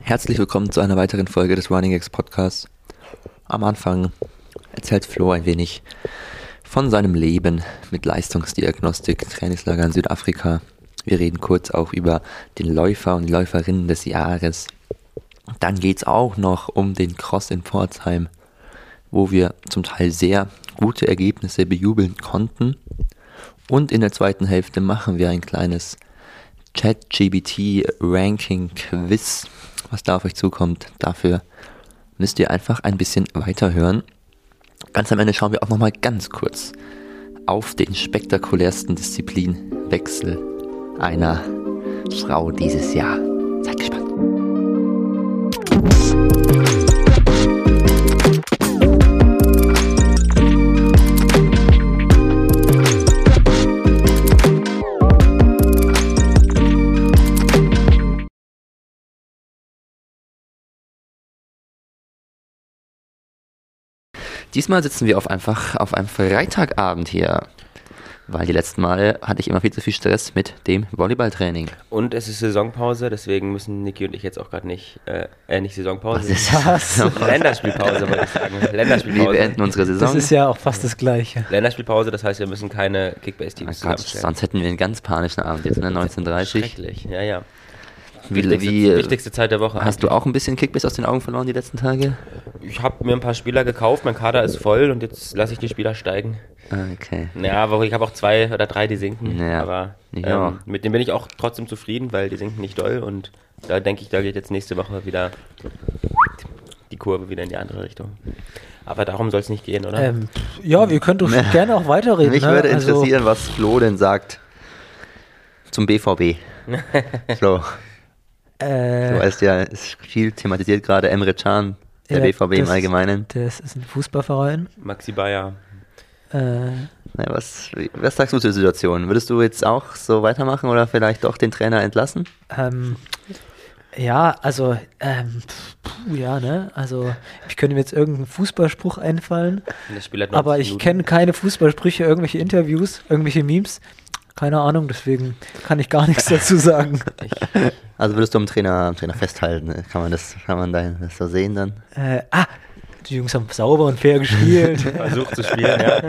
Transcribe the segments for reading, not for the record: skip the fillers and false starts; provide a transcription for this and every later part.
Herzlich willkommen zu einer weiteren Folge des Running X Podcasts. Am Anfang erzählt Flo ein wenig von seinem Leben mit Leistungsdiagnostik, Trainingslager in Südafrika. Wir reden kurz auch über den Läufer und die Läuferinnen des Jahres. Dann geht es auch noch um den Cross in Pforzheim, wo wir zum Teil sehr gute Ergebnisse bejubeln konnten. Und in der zweiten Hälfte machen wir ein kleines ChatGPT-Ranking-Quiz, was da auf euch zukommt. Dafür müsst ihr einfach ein bisschen weiterhören. Ganz am Ende schauen wir auch nochmal ganz kurz auf den spektakulärsten Disziplinwechsel einer Frau dieses Jahr. Seid gespannt. Diesmal sitzen wir auf einem Freitagabend hier, weil die letzten Male hatte ich immer viel zu viel Stress mit dem Volleyballtraining. Und es ist Saisonpause, deswegen müssen Niki und ich jetzt auch gerade nicht Saisonpause. Was ist das? Länderspielpause, würde ich sagen. Wir beenden unsere Saison. Das ist ja auch fast das Gleiche. Länderspielpause, das heißt, wir müssen keine Kickbase-Teams zusammenstellen. Sonst hätten wir einen ganz panischen Abend jetzt, ne? 19:30. Schrecklich, ja. Wichtigste Zeit der Woche. Hast du auch ein bisschen Kickbase aus den Augen verloren die letzten Tage? Ich habe mir ein paar Spieler gekauft, mein Kader ist voll und jetzt lasse ich die Spieler steigen. Okay. Ja, aber ich habe auch 2 oder 3, die sinken. Ja. Aber Ja. mit denen bin ich auch trotzdem zufrieden, weil die sinken nicht doll und da denke ich, da geht jetzt nächste Woche wieder die Kurve wieder in die andere Richtung. Aber darum soll es nicht gehen, oder? Ja, wir können doch gerne auch weiterreden. Mich würde interessieren, was Flo denn sagt zum BVB. Flo. Du weißt ja, es ist viel thematisiert gerade Emre Can, der BVB im Allgemeinen. Das ist ein Fußballverein. Maxi Bayer. Was sagst du zur Situation? Würdest du jetzt auch so weitermachen oder vielleicht doch den Trainer entlassen? Ja, also, also ich könnte mir jetzt irgendeinen Fußballspruch einfallen, aber ich kenne keine Fußballsprüche, irgendwelche Interviews, irgendwelche Memes. Keine Ahnung, deswegen kann ich gar nichts dazu sagen. Also würdest du am Trainer festhalten? Kann man das so sehen dann? Die Jungs haben sauber und fair gespielt. Versucht zu spielen, ja.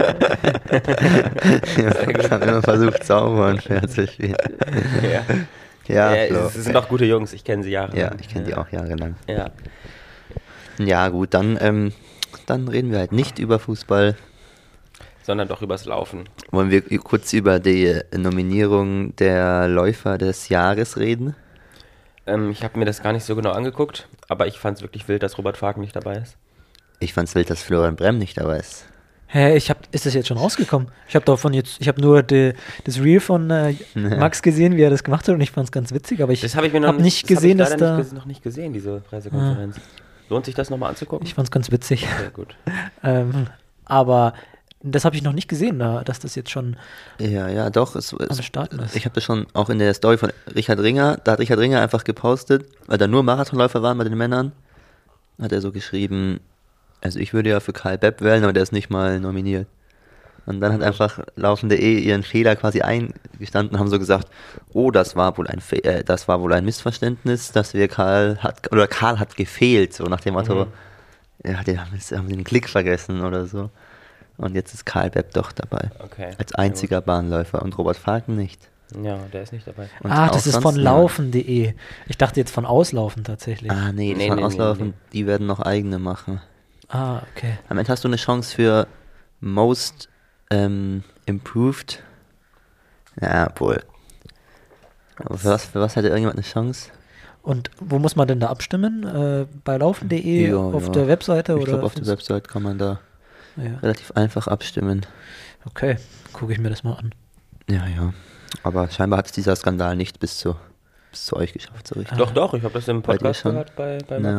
Ich habe immer versucht, sauber und fair zu spielen. Ja, es sind auch gute Jungs, ich kenne sie jahrelang. Ja, ich kenne die auch jahrelang. Ja. Ja, gut, dann reden wir halt nicht über Fußball. Sondern doch übers Laufen. Wollen wir kurz über die Nominierung der Läufer des Jahres reden? Ich habe mir das gar nicht so genau angeguckt, aber ich fand es wirklich wild, dass Robert Farken nicht dabei ist. Ich fand es wild, dass Florian Brehm nicht dabei ist. Ist das jetzt schon rausgekommen? Ich habe nur das Reel von Max gesehen, wie er das gemacht hat und ich fand es ganz witzig, aber ich habe nicht gesehen, dass da... noch nicht gesehen, diese Pressekonferenz. Lohnt sich das nochmal anzugucken? Ich fand es ganz witzig. Sehr gut. Aber das habe ich noch nicht gesehen, dass das jetzt schon Ja, doch. am Starten ist. Ich habe das schon auch in der Story von Richard Ringer, da hat Richard Ringer einfach gepostet, weil da nur Marathonläufer waren bei den Männern, hat er so geschrieben, also ich würde ja für Karl Bepp wählen, aber der ist nicht mal nominiert. Und dann hat einfach Laufen.de ihren Fehler quasi eingestanden und haben so gesagt, oh, das war wohl ein Missverständnis, dass Karl hat gefehlt, so nach dem Motto, ja, die haben den Klick vergessen oder so. Und jetzt ist Karl Bepp doch dabei. Okay. Als einziger Bahnläufer und Robert Falken nicht. Ja, der ist nicht dabei. Und das ist von laufen.de. Ich dachte jetzt von Auslaufen tatsächlich. Nee, von Auslaufen, die werden noch eigene machen. Okay. Am Ende hast du eine Chance für Most Improved. Ja, wohl. Aber für was hätte irgendjemand eine Chance? Und wo muss man denn da abstimmen? Bei laufen.de auf der Webseite? Ich glaube, auf der Webseite kann man da relativ einfach abstimmen. Okay, gucke ich mir das mal an. Ja. Aber scheinbar hat es dieser Skandal nicht bis zu euch geschafft, so richtig. Doch, ich habe das im Podcast gehört bei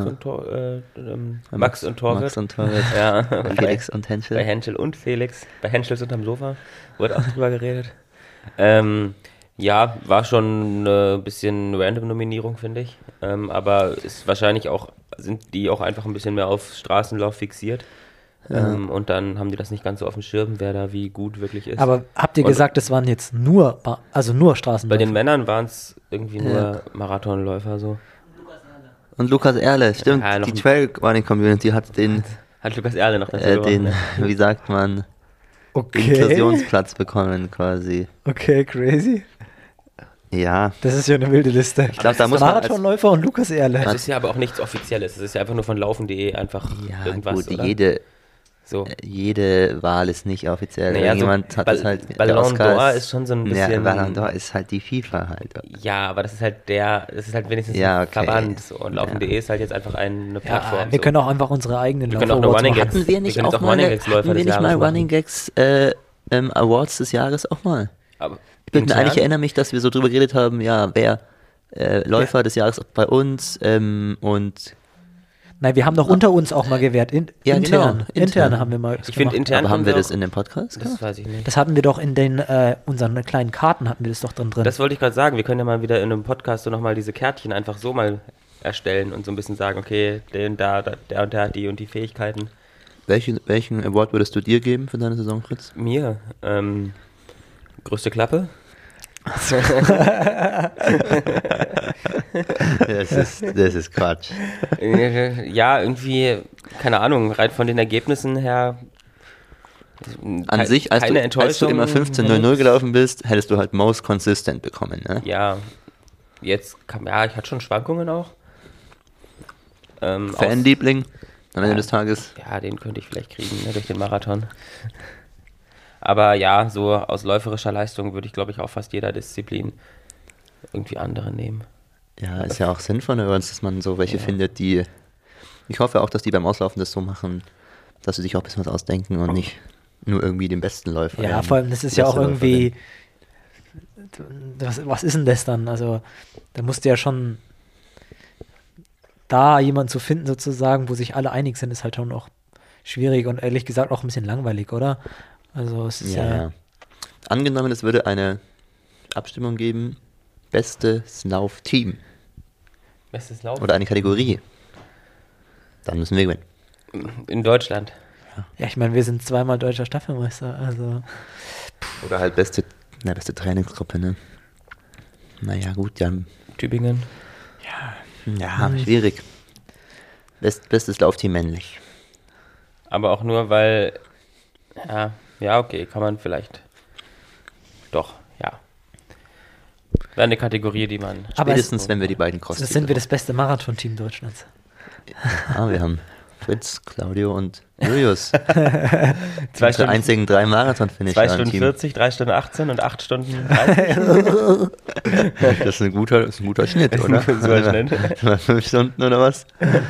Max und Torwart. Max und Torwart. Ja. Felix und Henschel. Bei Henschel und Felix. Bei Henschels unterm Sofa wurde auch drüber geredet. Ja, war schon ein bisschen random Nominierung, finde ich. Aber ist wahrscheinlich sind die auch einfach ein bisschen mehr auf Straßenlauf fixiert. Und dann haben die das nicht ganz so auf dem Schirm, wer da wie gut wirklich ist. Aber habt ihr gesagt, es waren jetzt nur Straßenläufer? Bei den Männern waren es irgendwie nur Marathonläufer so. Und Lukas Erle, stimmt. Ja, die Trail-Running-Community hat den... Hat Lukas Erle noch dazu den, wie sagt man, Inklusionsplatz bekommen quasi. Okay, crazy. Ja. Das ist ja eine wilde Liste. Ich glaube, da muss Marathonläufer und Lukas Erle. Das ist ja aber auch nichts Offizielles. Das ist ja einfach nur von laufen.de einfach irgendwas, gut, oder? Jede Wahl ist nicht offiziell. Naja, Jemand hat es halt. Ballon d'Or ist schon so ein bisschen. Ja, Ballon d'Or ist halt die FIFA halt. Ja, aber das ist halt wenigstens ein Verband. So. Und Laufen.de ist halt jetzt einfach eine Plattform. Wir können auch einfach unsere eigenen Laufen-Awards machen. Hatten wir nicht auch mal Running Gags Awards des Jahres auch mal? Aber ich erinnere mich, dass wir so drüber geredet haben, ja, wer Läufer des Jahres bei uns und nein, wir haben doch unter uns auch mal gewährt. Intern haben wir mal. Ich finde intern. Aber haben wir das in dem Podcast? Das weiß ich nicht. Das hatten wir doch in den unseren kleinen Karten hatten wir das doch drin. Das wollte ich gerade sagen. Wir können ja mal wieder in einem Podcast so nochmal diese Kärtchen einfach so mal erstellen und so ein bisschen sagen, okay, der und der hat die und die Fähigkeiten. Welchen Award würdest du dir geben für deine Saison, Fritz? Mir? Größte Klappe? Das ist Quatsch. Ja, irgendwie, keine Ahnung, rein von den Ergebnissen her. An sich, als du immer 15:00 gelaufen bist, hättest du halt most consistent bekommen, ne? Ja, ich hatte schon Schwankungen auch. Fanliebling am Ende des Tages? Ja, den könnte ich vielleicht kriegen, ne, durch den Marathon. Aber ja, so aus läuferischer Leistung würde ich, glaube ich, auch fast jeder Disziplin irgendwie andere nehmen. Ja, ist ja auch sinnvoll, dass man so welche findet, die... Ich hoffe auch, dass die beim Auslaufen das so machen, dass sie sich auch ein bisschen was ausdenken und nicht nur irgendwie den besten Läufer. Ja, vor allem, das ist ja auch irgendwie... Was ist denn das dann? Also, da musst du ja schon... Da jemanden zu finden, sozusagen, wo sich alle einig sind, ist halt schon auch schwierig und ehrlich gesagt auch ein bisschen langweilig, oder? Also es ist ja. Angenommen, es würde eine Abstimmung geben, bestes Laufteam. Bestes Lauf? Oder eine Kategorie. Dann müssen wir gewinnen. In Deutschland. Ja, ich meine, wir sind zweimal deutscher Staffelmeister, also. Oder halt beste Trainingsgruppe, ne? Naja, gut, ja. Tübingen. Ja, schwierig. Bestes Laufteam männlich. Aber auch nur, weil ja, okay, kann man vielleicht. Doch, ja. Wäre eine Kategorie, die man... Spätestens, wenn wir die beiden Cross. Das sind wir das beste Marathon-Team Deutschlands. Ja, wir haben Fritz, Claudio und Julius. 2 Stunden, einzigen 3 Marathon-Finish. 2 Stunden 40, 3 Stunden 18 und 8 Stunden 30. Das ist ein guter Schnitt, oder? So ein Schnitt. 5 Stunden oder was?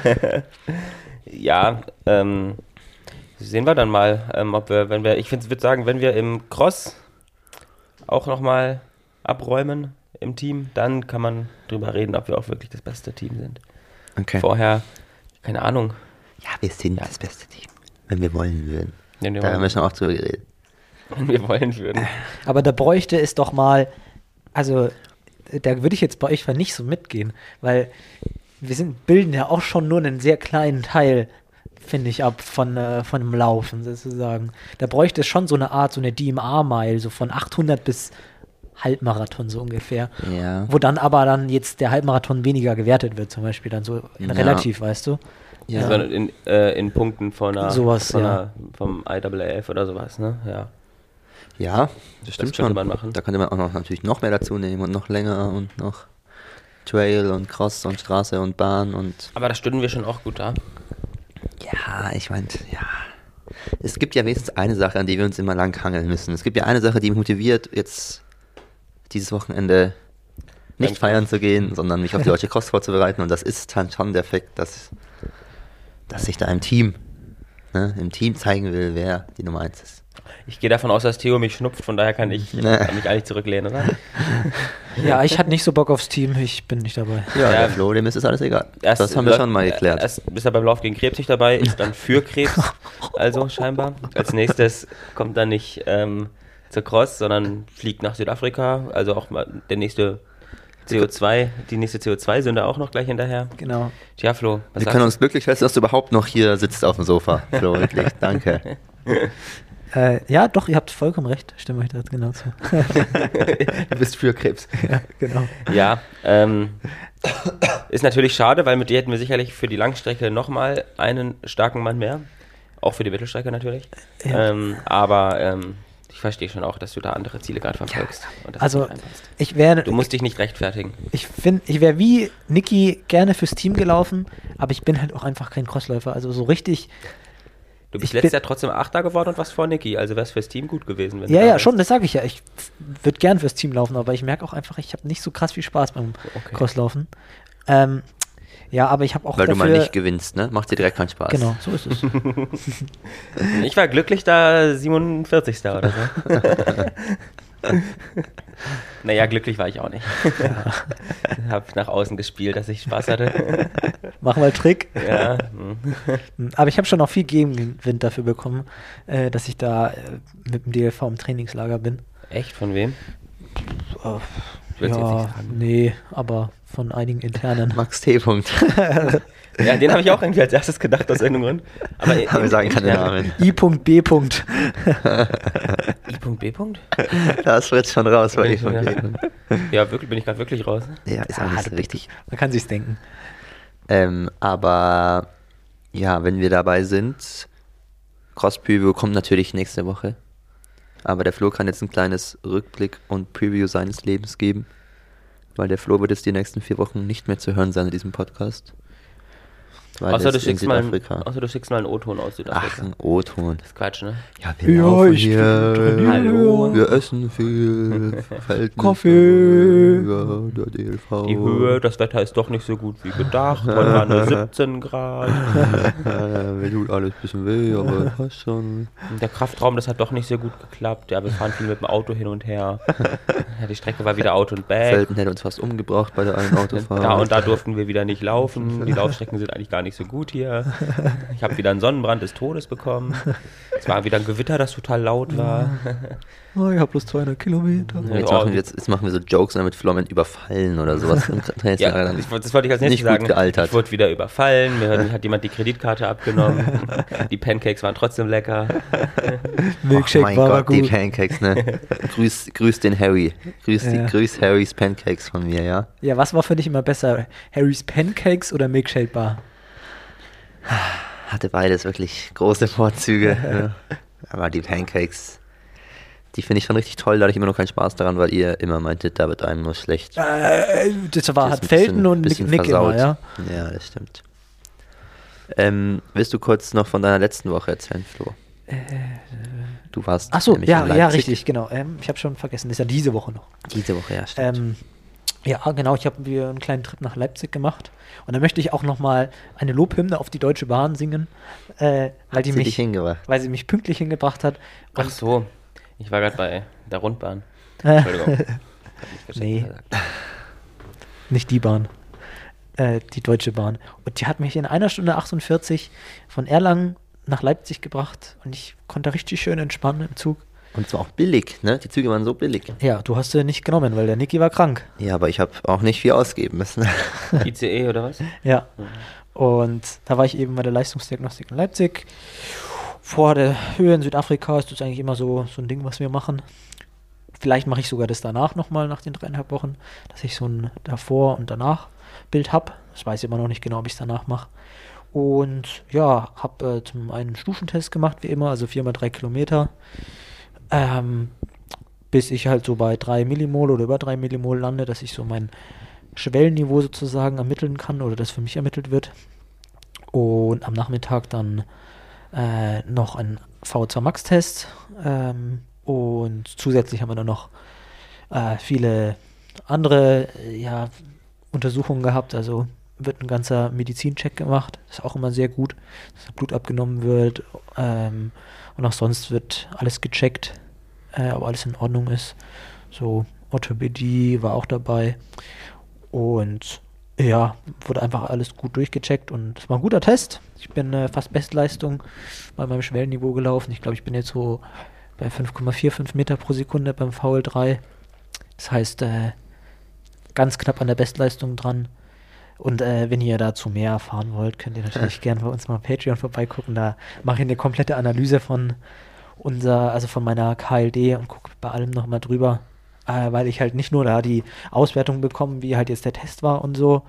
Ja, sehen wir dann mal, ob wir, ich würde sagen, wenn wir im Cross auch nochmal abräumen im Team, dann kann man drüber reden, ob wir auch wirklich das beste Team sind. Okay. Vorher, keine Ahnung. Ja, wir sind das beste Team, wenn wir wollen würden. Da haben wir schon auch drüber geredet. Wenn wir wollen würden. Aber da bräuchte es doch mal, also da würde ich jetzt bei euch nicht so mitgehen, weil wir bilden ja auch schon nur einen sehr kleinen Teil, finde ich, ab von dem Laufen sozusagen. Da bräuchte es schon so eine Art, so eine DMA-Mile, so von 800 bis Halbmarathon so ungefähr. Ja. Wo dann aber jetzt der Halbmarathon weniger gewertet wird, zum Beispiel dann so relativ, weißt du? Ja. Also in Punkten vom IAAF oder sowas, ne? Ja. Ja, das stimmt schon. Man machen. Da könnte man auch natürlich noch mehr dazu nehmen und noch länger und noch Trail und Cross und Straße und Bahn und... Aber da stünden wir schon auch gut da. Ja, ich meine, ja. Es gibt ja wenigstens eine Sache, an die wir uns immer lang hangeln müssen. Es gibt ja eine Sache, die mich motiviert, jetzt dieses Wochenende nicht feiern zu gehen, sondern mich auf die Deutsche Cross vorzubereiten. Und das ist dann schon der Fakt, dass ich da im Team zeigen will, wer die Nummer 1 ist. Ich gehe davon aus, dass Theo mich schnupft, von daher kann ich mich eigentlich zurücklehnen, oder? Ja, ich hatte nicht so Bock aufs Team, ich bin nicht dabei. Ja, der Flo, dem ist es alles egal. Das haben wir schon mal geklärt. Erst ist er beim Lauf gegen Krebs nicht dabei, ist dann für Krebs, also scheinbar. Als nächstes kommt dann nicht zur Cross, sondern fliegt nach Südafrika, also auch mal die nächste CO2-Sünde auch noch gleich hinterher. Genau. Tja, Flo, wir können uns glücklich schätzen, dass du überhaupt noch hier sitzt auf dem Sofa. Flo, wirklich, danke. Ja, doch, ihr habt vollkommen recht. Stimme ich da genau zu. Du bist für Krebs. Ja, genau. Ja, ist natürlich schade, weil mit dir hätten wir sicherlich für die Langstrecke nochmal einen starken Mann mehr. Auch für die Mittelstrecke natürlich. Ja. Aber ich verstehe schon auch, dass du da andere Ziele gerade verfolgst. Und dass Also, das nicht reinpasst. ich wäre Du musst dich nicht rechtfertigen. ich wäre wie Niki gerne fürs Team gelaufen, aber ich bin halt auch einfach kein Crossläufer. Also so richtig. Du bist Ich letztes bin- Jahr trotzdem Achter geworden und warst vor Niki. Also wäre es fürs Team gut gewesen. Wenn du Ja, da ja, wärst. schon, das sage ich ja. Ich würde gern fürs Team laufen, aber ich merke auch einfach, ich habe nicht so krass viel Spaß beim Okay. Crosslaufen. Ja, aber ich habe auch Weil du dafür, mal nicht gewinnst, ne? Macht dir direkt keinen Spaß. Genau, so ist es. Ich war glücklich da 47. oder so. Naja, glücklich war ich auch nicht. Hab nach außen gespielt, dass ich Spaß hatte. Machen wir einen Trick. Ja, Aber ich habe schon auch viel Gegenwind dafür bekommen, dass ich da mit dem DLV im Trainingslager bin. echt? Von wem? Äh, will's jetzt ja, nicht sagen. nee, aber von einigen internen. Max T. Punkt. Ja, den habe ich auch irgendwie als erstes gedacht, aus irgendeinem Grund. Aber Wir sagen keine ja. Namen. I.B. I.B. Das wird schon raus, weil ich von Ja. Gegend. Ja, wirklich, bin ich gerade wirklich raus. Ja, ist auch nicht so richtig. Man kann sich's denken. Aber ja, wenn wir dabei sind, Cross-Preview kommt natürlich nächste Woche. Aber der Flo kann jetzt ein kleines Rückblick und Preview seines Lebens geben. Weil der Flo wird jetzt die nächsten 4 Wochen nicht mehr zu hören sein in diesem Podcast. Weil Außer er du, ist in schickst mal Südafrika. einen O-Ton aus Ach, Südafrika. ein O-Ton. Das ist Quatsch, ne? Ja, wir Ja, laufen ich hier. trainiere. Hallo. Wir essen viel. Kaffee. Ja, der DLV. Die Höhe, das Wetter ist doch nicht so gut wie gedacht. Heute waren nur 17 Grad. Mir tut alles ein bisschen weh, aber passt schon. Der Kraftraum, das hat doch nicht so gut geklappt. Ja, wir fahren viel mit dem Auto hin und her. Ja, die Strecke war wieder Out und Back. Felten hätte uns fast umgebracht bei der einen Autofahrt. Da und da durften wir wieder nicht laufen. Die Laufstrecken sind eigentlich gar nicht so gut hier. Ich habe wieder einen Sonnenbrand des Todes bekommen. Es war wieder ein Gewitter, das total laut war. Oh, ich habe bloß 200 Kilometer. Und jetzt machen wir so Jokes damit Flommen überfallen oder sowas. Ja, das wollte ich als nächstes nicht gut sagen. gealtert. Ich wurde wieder überfallen, mir hat jemand die Kreditkarte abgenommen. Die Pancakes waren trotzdem lecker. Milkshake mein war aber Gott, die gut. Pancakes, ne? Grüß den Harry. Ja. Grüß Harrys Pancakes von mir, ja? Ja, was war für dich immer besser? Harry's Pancakes oder Milkshake Bar? Hatte beides wirklich große Vorzüge. Ja. Aber die Pancakes, die finde ich schon richtig toll. Da hatte ich immer noch keinen Spaß daran, weil ihr immer meintet, da wird einem nur schlecht. Das Das war ist hat ein Felten bisschen- und bisschen Nick immer, versaut. ja. Ja, das stimmt. Willst du kurz noch von deiner letzten Woche erzählen, Flo? Du warst Achso, nämlich ja, in ja, Leipzig. richtig, genau. Ich habe schon vergessen, das ist ja diese Woche noch. Diese Woche, ja, stimmt. Ja, genau, ich habe einen kleinen Trip nach Leipzig gemacht. Und da möchte ich auch nochmal eine Lobhymne auf die Deutsche Bahn singen, weil Sie dich hingebracht. weil sie mich pünktlich hingebracht hat. Und Ach so, ich war gerade bei der Rundbahn. Entschuldigung. Hab nicht gecheckt, Nee. was er sagt. nicht die Bahn, die Deutsche Bahn. Und die hat mich in 1 Stunde 48 von Erlangen nach Leipzig gebracht und ich konnte richtig schön entspannen im Zug. Und es war auch billig, ne? Die Züge waren so billig. Ja, du hast sie nicht genommen, weil der Niki war krank. Ja, aber ich habe auch nicht viel ausgeben müssen. ICE oder was? Ja. Und da war ich eben bei der Leistungsdiagnostik in Leipzig. Vor der Höhe in Südafrika ist das eigentlich immer so ein Ding, was wir machen. Vielleicht mache ich sogar das danach nochmal, nach den 3,5 Wochen, dass ich so ein davor und danach Bild habe. Das weiß ich immer noch nicht genau, ob ich es danach mache. Und ja, habe zum einen Stufentest gemacht, wie immer, also 4x3 Kilometer. Bis ich halt so bei 3 Millimol oder über 3 Millimol lande, dass ich so mein Schwellenniveau sozusagen ermitteln kann oder das für mich ermittelt wird. Und am Nachmittag dann noch ein VO2 Max-Test. Und zusätzlich haben wir dann noch viele andere Untersuchungen gehabt. Also wird ein ganzer Medizincheck gemacht. Das ist auch immer sehr gut, dass das Blut abgenommen wird. Und auch sonst wird alles gecheckt, ob alles in Ordnung ist. So, Orthopädie war auch dabei. Und ja, wurde einfach alles gut durchgecheckt und es war ein guter Test. Ich bin fast Bestleistung bei meinem Schwellenniveau gelaufen. Ich glaube, ich bin jetzt so bei 5,45 Meter pro Sekunde beim VL3. Das heißt, ganz knapp an der Bestleistung dran. Und wenn ihr dazu mehr erfahren wollt, könnt ihr natürlich gerne bei uns mal auf Patreon vorbeigucken. Da mache ich eine komplette Analyse von. also von meiner KLD und gucke bei allem nochmal drüber, weil ich halt nicht nur da die Auswertung bekomme, wie halt jetzt der Test war und so,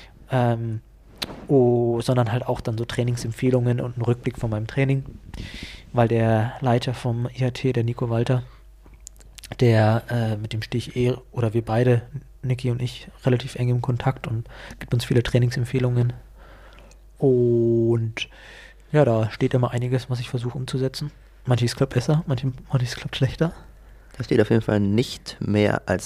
sondern halt auch dann so Trainingsempfehlungen und einen Rückblick von meinem Training, weil der Leiter vom IHT, der Nico Walter, mit dem stehe ich oder wir beide, Niki und ich, relativ eng im Kontakt und gibt uns viele Trainingsempfehlungen. Und ja, da steht immer einiges, was ich versuche umzusetzen. Manches klappt besser, manches klappt schlechter. Da steht auf jeden Fall nicht mehr als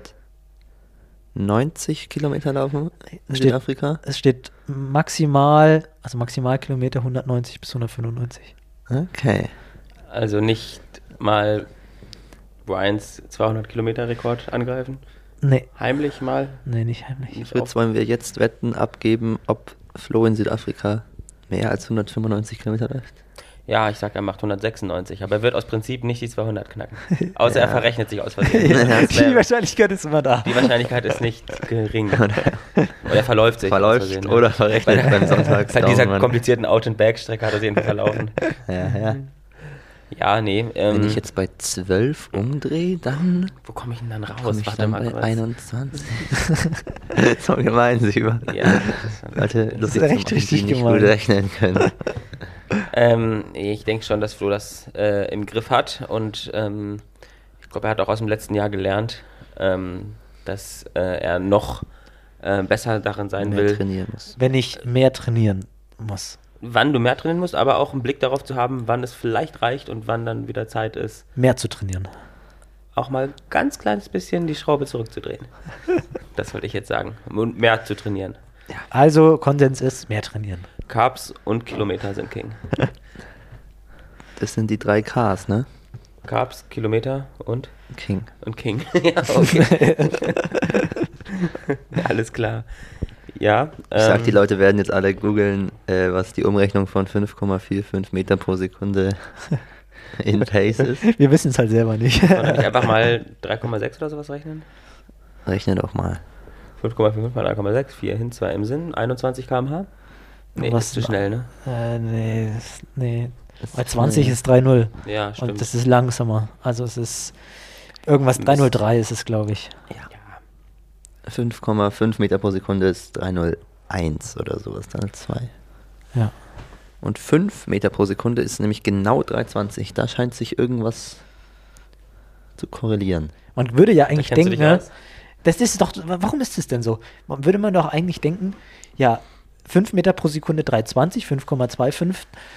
190 Kilometer laufen in Südafrika. Es steht Maximalkilometer 190 bis 195. Okay. Also nicht mal Brians 200 Kilometer Rekord angreifen? Nee. Heimlich mal? Nee, nicht heimlich. Jetzt wollen wir jetzt Wetten abgeben, ob Flo in Südafrika mehr als 195 Kilometer läuft. Ja, ich sag, er macht 196, aber er wird aus Prinzip nicht die 200 knacken. Außer er verrechnet sich aus Versehen. Die Wahrscheinlichkeit ist immer da. Die Wahrscheinlichkeit ist nicht gering. Oder er verläuft sich. Verläuft oder verrechnet beim Sonntag. Bei dieser komplizierten Out-and-Back-Strecke hat er sich irgendwie verlaufen. Ja. Ja, nee. Wenn ich jetzt bei 12 umdrehe, dann... Wo komme ich denn dann raus? Komm ich Warte dann mal bei kurz. 21. So gemein, Sieber. Ja, Leute, Das ist echt richtig die nicht gemein. gut rechnen können. ich denke schon, dass Flo das im Griff hat und ich glaube, er hat auch aus dem letzten Jahr gelernt, dass er noch besser darin sein Mehr will, trainieren muss. Wenn ich mehr trainieren muss. wann du mehr trainieren musst, aber auch einen Blick darauf zu haben, wann es vielleicht reicht und wann dann wieder Zeit ist, Mehr zu trainieren. auch mal ganz kleines bisschen die Schraube zurückzudrehen. Das wollte ich jetzt sagen. Und mehr zu trainieren. Also, Konsens ist, mehr trainieren. Carbs und Kilometer sind King. Das sind die 3 Ks, ne? Carbs, Kilometer und King. King. Ja, okay. Alles klar. Ja. Ich sag, die Leute werden jetzt alle googeln, was die Umrechnung von 5,45 Meter pro Sekunde in Pace ist. Wir wissen es halt selber nicht. Oder nicht einfach mal 3,6 oder sowas rechnen? Rechne doch mal. 5,5 mal 3,6, 4 hin, 2 im Sinn, 21 km/h? Nee, das ist zu schnell, ne? Nee. Das Bei ist 20 schnell. ist 3,0. Ja, stimmt. Und das ist langsamer. Also es ist irgendwas 3,03 ist es, glaube ich. Ja. 5,5 Meter pro Sekunde ist 301 oder sowas, dann 2. Ja. Und 5 Meter pro Sekunde ist nämlich genau 320. Da scheint sich irgendwas zu korrelieren. Man würde ja eigentlich kennst du denken, dich ne, aus? das ist doch, warum ist das denn so? Würde man doch eigentlich denken, ja, 5 Meter pro Sekunde 320, 5,25,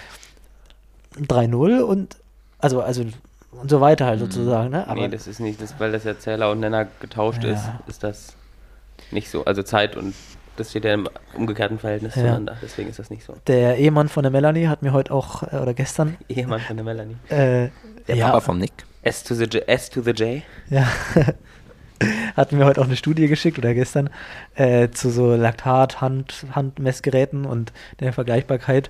3,0 und also und so weiter halt sozusagen, ne? Aber Nee, das ist nicht, weil das ja Zähler und Nenner getauscht Ja. ist das nicht so. Also Zeit und das steht ja im umgekehrten Verhältnis Ja. zueinander, deswegen ist das nicht so. der Ehemann von der Melanie hat mir heute auch, oder gestern, Ehemann von der Melanie. Der ja, Papa vom Nick. S to the J. ja, hat mir heute auch eine Studie geschickt oder gestern zu so Handmessgeräten und der Vergleichbarkeit.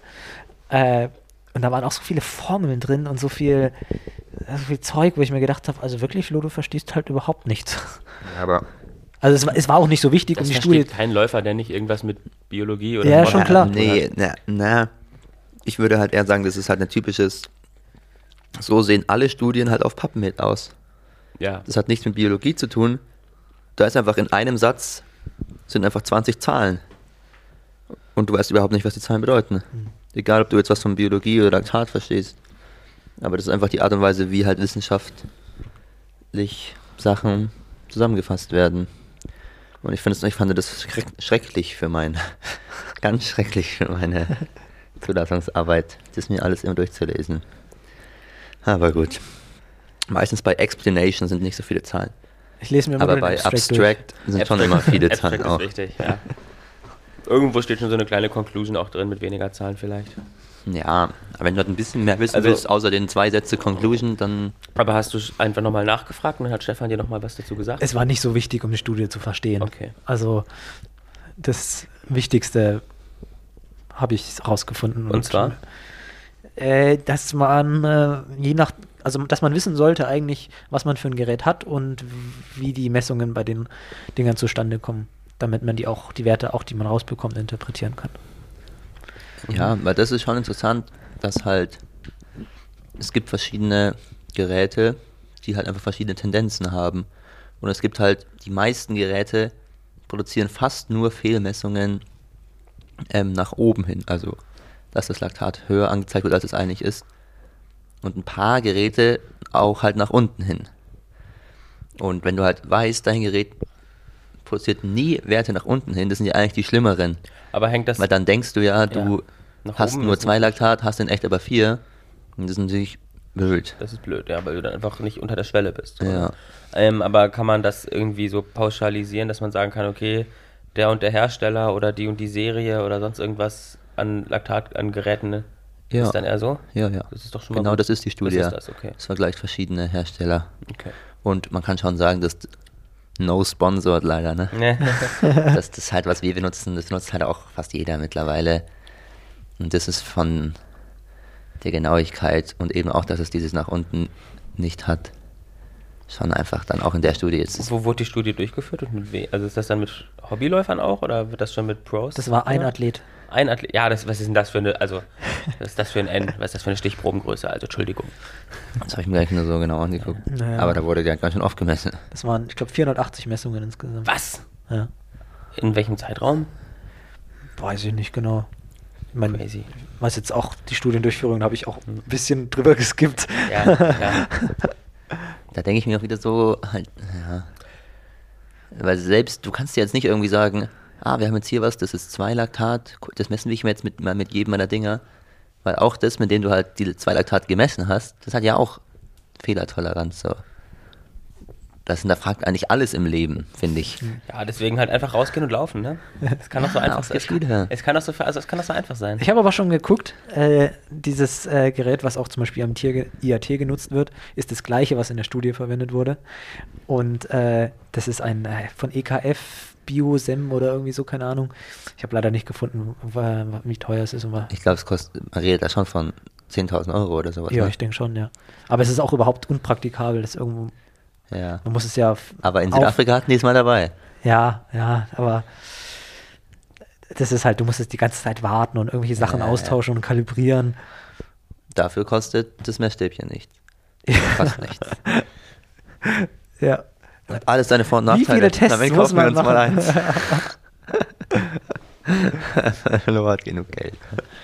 Und da waren auch so viele Formeln drin und so viel Zeug, wo ich mir gedacht habe, also wirklich, Flo, du verstehst halt überhaupt nichts. Aber Also es war auch nicht so wichtig, Das um die Studie. versteht kein Läufer, der nicht irgendwas mit Biologie oder Ja, Sport schon zu klar. tun Nee, hat. ich würde halt eher sagen, das ist halt ein typisches, so sehen alle Studien halt auf PubMed aus. Ja. Das hat nichts mit Biologie zu tun. Da ist einfach in einem Satz, sind einfach 20 Zahlen. Und du weißt überhaupt nicht, was die Zahlen bedeuten. Egal, ob du jetzt was von Biologie oder Laktat verstehst. Aber das ist einfach die Art und Weise, wie halt wissenschaftlich Sachen zusammengefasst werden. Und ich fand das schrecklich für meine, ganz schrecklich für meine Zulassungsarbeit, das mir alles immer durchzulesen. Aber gut. Meistens bei Explanation sind nicht so viele Zahlen. Ich lese mir immer Aber nur den bei Abstract Abstract sind schon immer viele Zahlen Abstract auch. ist richtig, ja. Irgendwo steht schon so eine kleine Conclusion auch drin mit weniger Zahlen vielleicht. Ja, aber wenn du halt ein bisschen mehr wissen Also- willst, außer den 2 Sätze Conclusion, dann Aber hast du einfach nochmal nachgefragt und dann hat Stefan dir nochmal was dazu gesagt? Es war nicht so wichtig, um die Studie zu verstehen. Okay. Also das Wichtigste habe ich rausgefunden. Und zwar? Dass man also dass man wissen sollte eigentlich, was man für ein Gerät hat und wie die Messungen bei den Dingern zustande kommen, damit man die Werte, auch die man rausbekommt, interpretieren kann. ja, weil das ist schon interessant, dass halt es gibt verschiedene Geräte, die halt einfach verschiedene Tendenzen haben. Und es gibt halt, die meisten Geräte produzieren fast nur Fehlmessungen nach oben hin. Also, dass das Laktat höher angezeigt wird, als es eigentlich ist. Und ein paar Geräte auch halt nach unten hin. Und wenn du halt weißt, dein Gerät produziert nie Werte nach unten hin, das sind ja eigentlich die schlimmeren. Aber hängt das... Weil dann denkst du ja, du nach hast oben nur ist 2 nicht Laktat, hast in echt aber 4. Und das ist natürlich blöd. Das ist blöd, ja, weil du dann einfach nicht unter der Schwelle bist. Ja. Aber kann man das irgendwie so pauschalisieren, dass man sagen kann, okay, der und der Hersteller oder die und die Serie oder sonst irgendwas an Laktat, an Geräten, Ja. ist dann eher so? Ja, ja. Das ist doch schon mal Genau, gut. das ist die Studie. Das ist das, okay. Es vergleicht verschiedene Hersteller. Okay. Und man kann schon sagen, dass no sponsored leider, ne? Ne? Das ist halt, was wir benutzen, das benutzt halt auch fast jeder mittlerweile. Und das ist von der Genauigkeit und eben auch, dass es dieses nach unten nicht hat, schon einfach dann auch in der Studie jetzt. Wo wurde die Studie durchgeführt und mit wem? Also ist das dann mit Hobbyläufern auch oder wird das schon mit Pros? Das war ein gemacht? Athlet. Ein Athlet. Ja, was ist denn das für eine, also, was ist das für ein N? Was ist das für eine Stichprobengröße? Also, Entschuldigung. Das habe ich mir gleich nur so genau angeguckt. Naja. Aber da wurde ja ganz schön oft gemessen. Das waren, ich glaube, 480 Messungen insgesamt. Was? Ja. In welchem Zeitraum? Weiß ich nicht genau. Ich meine, Crazy. weiß jetzt auch, die Studiendurchführung habe ich auch ein bisschen drüber geskippt. Ja, ja. Da denke ich mir auch wieder so, halt, ja. Weil selbst, du kannst ja jetzt nicht irgendwie sagen, wir haben jetzt hier was, das ist 2 Laktat, das messen wir jetzt mit jedem meiner Dinger. Weil auch das, mit dem du halt die 2 Laktat gemessen hast, das hat ja auch Fehlertoleranz. So. Das hinterfragt eigentlich alles im Leben, finde ich. Ja, deswegen halt einfach rausgehen und laufen, ne? Es kann doch so einfach auf die Schule. Es kann doch so einfach sein. Ich habe aber schon geguckt, dieses Gerät, was auch zum Beispiel am IAT genutzt wird, ist das gleiche, was in der Studie verwendet wurde. Und das ist ein von EKF Biosem oder irgendwie so, keine Ahnung. Ich habe leider nicht gefunden, wie teuer es ist. Ich glaube, es kostet, man redet da schon von 10.000 Euro oder sowas. Ja, ne? ich denke schon, ja. Aber es ist auch überhaupt unpraktikabel, das irgendwo, Ja. man muss es ja Aber in Südafrika hatten die es mal dabei. Ja, aber das ist halt, du musst es die ganze Zeit warten und irgendwelche Sachen austauschen und kalibrieren. Dafür kostet das Messstäbchen nichts. Fast nichts. Ja. Hat alles seine Vor- und Wie Nachteile. viele Tests Damit muss kaufen wir man uns mal machen? eins. Lo hat genug Geld.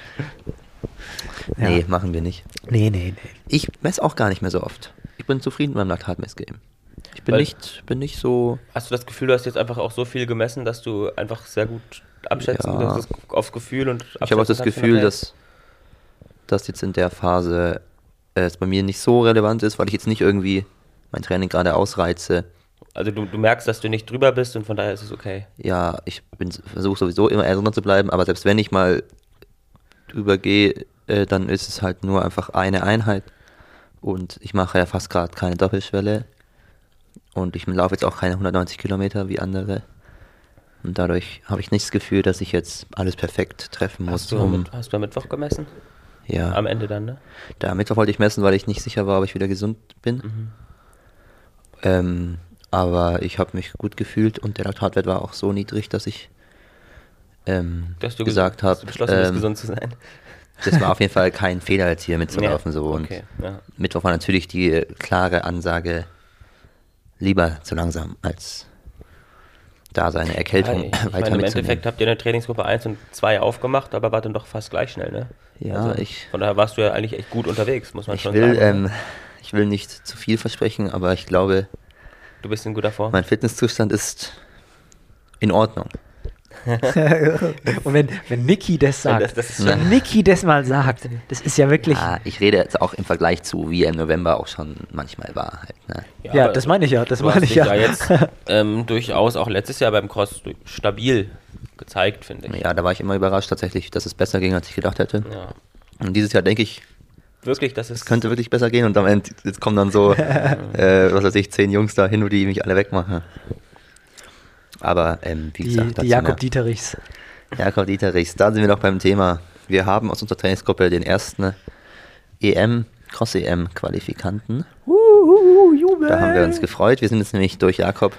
Ja. Nee, machen wir nicht. Nee. Ich messe auch gar nicht mehr so oft. Ich bin zufrieden mit meinem Laktatmessgame. Ich bin Weil- nicht so. Hast du das Gefühl, du hast jetzt einfach auch so viel gemessen, dass du einfach sehr gut abschätzen, Ja. das aufs Gefühl und Ich habe auch das Gefühl, dass jetzt in der Phase es bei mir nicht so relevant ist, weil ich jetzt nicht irgendwie mein Training gerade ausreize. Also du merkst, dass du nicht drüber bist und von daher ist es okay. Ja, ich versuche sowieso immer eher drunter zu bleiben, aber selbst wenn ich mal drüber gehe, dann ist es halt nur einfach eine Einheit. Und ich mache ja fast gerade keine Doppelschwelle. Und ich laufe jetzt auch keine 190 Kilometer wie andere. Und dadurch habe ich nicht das Gefühl, dass ich jetzt alles perfekt treffen muss. Hast du am Mittwoch gemessen? Ja, Am Ende dann, ne? da Mittwoch wollte ich messen, weil ich nicht sicher war, ob ich wieder gesund bin. Aber ich habe mich gut gefühlt und der Laktatwert war auch so niedrig, dass ich Dass du gesagt hast habe, du beschlossen bist, gesund zu sein. das war auf jeden Fall kein Fehler, jetzt hier mitzulaufen. Ja, So. Und okay, ja. Mittwoch war natürlich die klare Ansage, lieber zu langsam, als da seine Erkältung Ich weiter meine, im mitzunehmen. Endeffekt habt ihr eine Trainingsgruppe 1 und 2 aufgemacht, aber war dann doch fast gleich schnell, ne? Ja, Von daher warst du ja eigentlich echt gut unterwegs, muss man ich schon will, sagen. ich will nicht zu viel versprechen, aber ich glaube, Du bist in guter Form. mein Fitnesszustand ist in Ordnung. Und wenn Niki das sagt, Das ist wenn Niki das mal sagt, das ist ja wirklich, Ja, ich rede jetzt auch im Vergleich zu, wie er im November auch schon manchmal war. Halt, ne? ja, aber das meine ich ja, das du meine hast ich dich ja. da jetzt durchaus auch letztes Jahr beim Cross stabil gezeigt, finde ich. Ja, da war ich immer überrascht tatsächlich, dass es besser ging, als ich gedacht hätte. Ja. Und dieses Jahr denke ich, Wirklich, das ist... es könnte wirklich besser gehen und am Ende jetzt kommen dann so, was weiß ich, 10 Jungs da hin, die mich alle wegmachen. Aber wie gesagt, Die dazu Jakob mehr. Dieterichs. Jakob Dieterichs, da sind wir noch beim Thema. Wir haben aus unserer Trainingsgruppe den ersten Cross-EM-Qualifikanten. Da haben wir uns gefreut. Wir sind jetzt nämlich durch Jakob.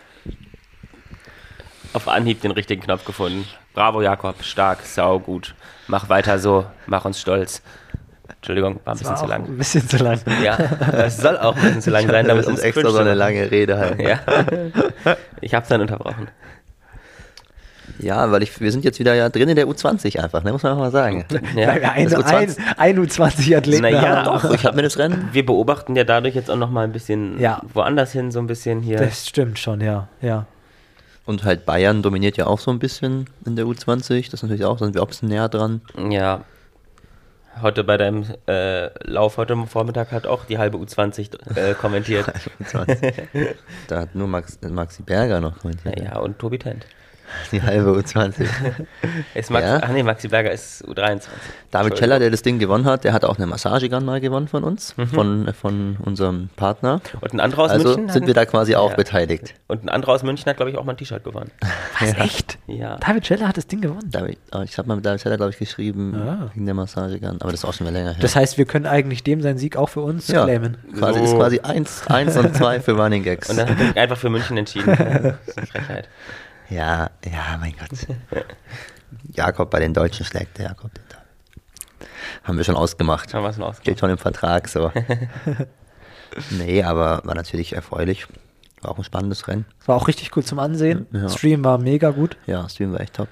Auf Anhieb den richtigen Knopf gefunden. Bravo, Jakob, stark, sau gut. Mach weiter so, mach uns stolz. Entschuldigung, war ein bisschen War zu auch lang. ein bisschen zu lang. Ja, es soll auch ein bisschen zu lang sein, damit Das ist ums extra Cringe so eine zu machen. lange Rede halt. Ja, ich hab's dann unterbrochen. Ja, weil wir sind jetzt wieder ja drin in der U20 einfach, ne, muss man auch mal sagen. Ja. Weil wir ein U20-Athleten Naja, haben. Doch, ich habe mir das Rennen. Wir beobachten ja dadurch jetzt auch nochmal ein bisschen Ja. woanders hin, so ein bisschen hier. Das stimmt schon, ja. Und halt Bayern dominiert ja auch so ein bisschen in der U20. Das ist natürlich auch, da sind wir auch ein bisschen näher dran. Ja. Heute bei deinem Lauf heute Vormittag hat auch die halbe U20 kommentiert. U20. Da hat nur Maxi Berger noch kommentiert. Ja, und Tobi Tent. Die halbe U20. Ist Max, Ja. Ach nee, Maxi Berger ist U23. David Scheller, der das Ding gewonnen hat, der hat auch eine Massagegun mal gewonnen von uns, Mhm. von unserem Partner. Und ein anderer aus Also München. sind wir da quasi auch Ja. beteiligt. Und ein anderer aus München hat, glaube ich, auch mal ein T-Shirt gewonnen. Was, echt? Ja. David Scheller hat das Ding gewonnen. Ich habe mal mit David Scheller, glaube ich, geschrieben, Ah. wegen der Massagegun, aber das ist auch schon mal länger her. Das heißt, wir können eigentlich dem seinen Sieg auch für uns claimen. Quasi, So. ist quasi 1 und 2 für Running Gags. Und dann hat er einfach für München entschieden. Das ist eine Frechheit. Ja, mein Gott. Jakob bei den Deutschen schlägt der Jakob den David. Haben wir schon ausgemacht. Haben wir es noch ausgemacht. Steht schon im Vertrag, so. Nee, aber war natürlich erfreulich. War auch ein spannendes Rennen. Es war auch richtig cool zum Ansehen. Ja. Stream war mega gut. Ja, Stream war echt top.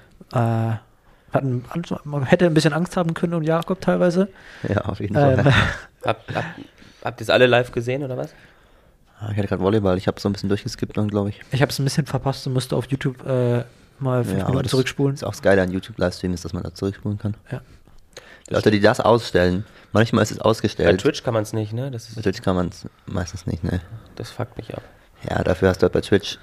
Man hätte ein bisschen Angst haben können um Jakob teilweise. Ja, auf jeden Fall. Habt ihr es alle live gesehen oder was? Ich hatte gerade Volleyball, ich habe so ein bisschen durchgeskippt dann, glaube ich. Ich habe es ein bisschen verpasst und musste auf YouTube mal 5 aber Minuten das zurückspulen. ist auch das Geile an YouTube-Livestream ist, dass man da zurückspulen kann. Ja. Die Leute, die das ausstellen, manchmal ist es Bei ausgestellt. Twitch kann man es nicht, ne? Bei Twitch kann man es meistens nicht, ne? Das fuckt mich ab. Ja, dafür hast du halt bei Twitch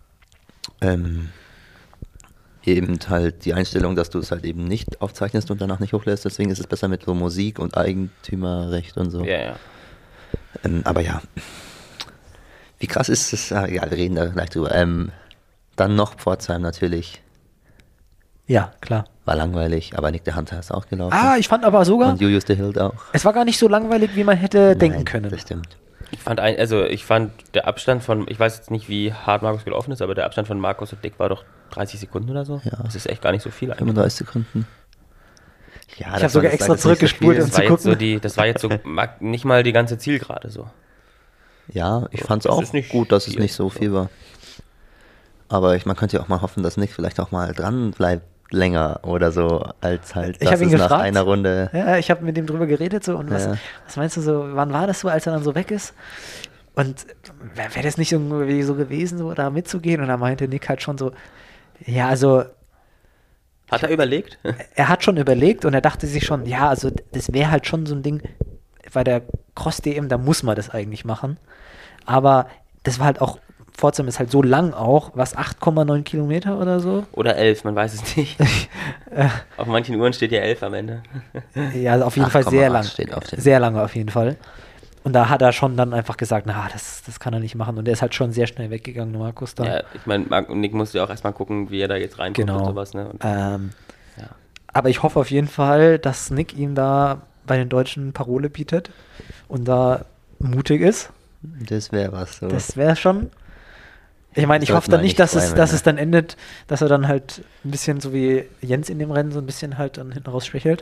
eben halt die Einstellung, dass du es halt eben nicht aufzeichnest und danach nicht hochlässt. Deswegen ist es besser mit so Musik und Eigentümerrecht und so. Ja. Aber ja, wie krass ist es? Ja, wir reden da gleich drüber. Dann noch Pforzheim natürlich. Ja, klar. War langweilig, aber Nick der Hunter ist auch gelaufen. Ich fand aber sogar, Und Julius de Hild auch. es war gar nicht so langweilig, wie man hätte denken Nein, können. Das stimmt. Ich fand der Abstand von, ich weiß jetzt nicht, wie hart Markus gelaufen ist, aber der Abstand von Markus und Dick war doch 30 Sekunden oder so. Ja. Das ist echt gar nicht so viel eigentlich. 35 Sekunden. Ja, Ich habe sogar extra zurückgespult, um Das zu war jetzt so gucken. das war jetzt so nicht mal die ganze Zielgerade so. Ja, ich fand es Das auch ist nicht gut, dass es viel, nicht so viel war. Aber man könnte ja auch mal hoffen, dass Nick vielleicht auch mal dran bleibt länger oder so, als halt, Ich dass hab ihn es nach gefragt. einer Runde... Ja, ich habe mit dem drüber geredet so und Ja. was meinst du so, wann war das so, als er dann so weg ist? Und wäre das nicht irgendwie so gewesen, so da mitzugehen? Und da meinte Nick halt schon so, ja, also Hat er überlegt? er hat schon überlegt und er dachte sich schon, ja, also das wäre halt schon so ein Ding, bei der Cross-DM, da muss man das eigentlich machen. Aber das war halt auch, Pforzheim ist halt so lang auch, was, 8,9 Kilometer oder so? Oder 11, man weiß es nicht. Auf manchen Uhren steht ja 11 am Ende. Ja, also auf jeden Fall 8,8 sehr lang. steht auf dem- Sehr lange auf jeden Fall. Und da hat er schon dann einfach gesagt, na, das kann er nicht machen. Und er ist halt schon sehr schnell weggegangen, der Markus da. Ja, ich meine, Nick musste ja auch erstmal gucken, wie er da jetzt reinkommt Genau. und sowas. Ne? Und, Ja. ja. Aber ich hoffe auf jeden Fall, dass Nick ihm da bei den Deutschen Parole bietet und da mutig ist. Das wäre was. So. Das wäre schon. Ich meine, ich Sollte hoffe dann man nicht, nicht dass träumen, dass ne? es dann endet, dass er dann halt ein bisschen so wie Jens in dem Rennen so ein bisschen halt dann hinten raus schwächelt.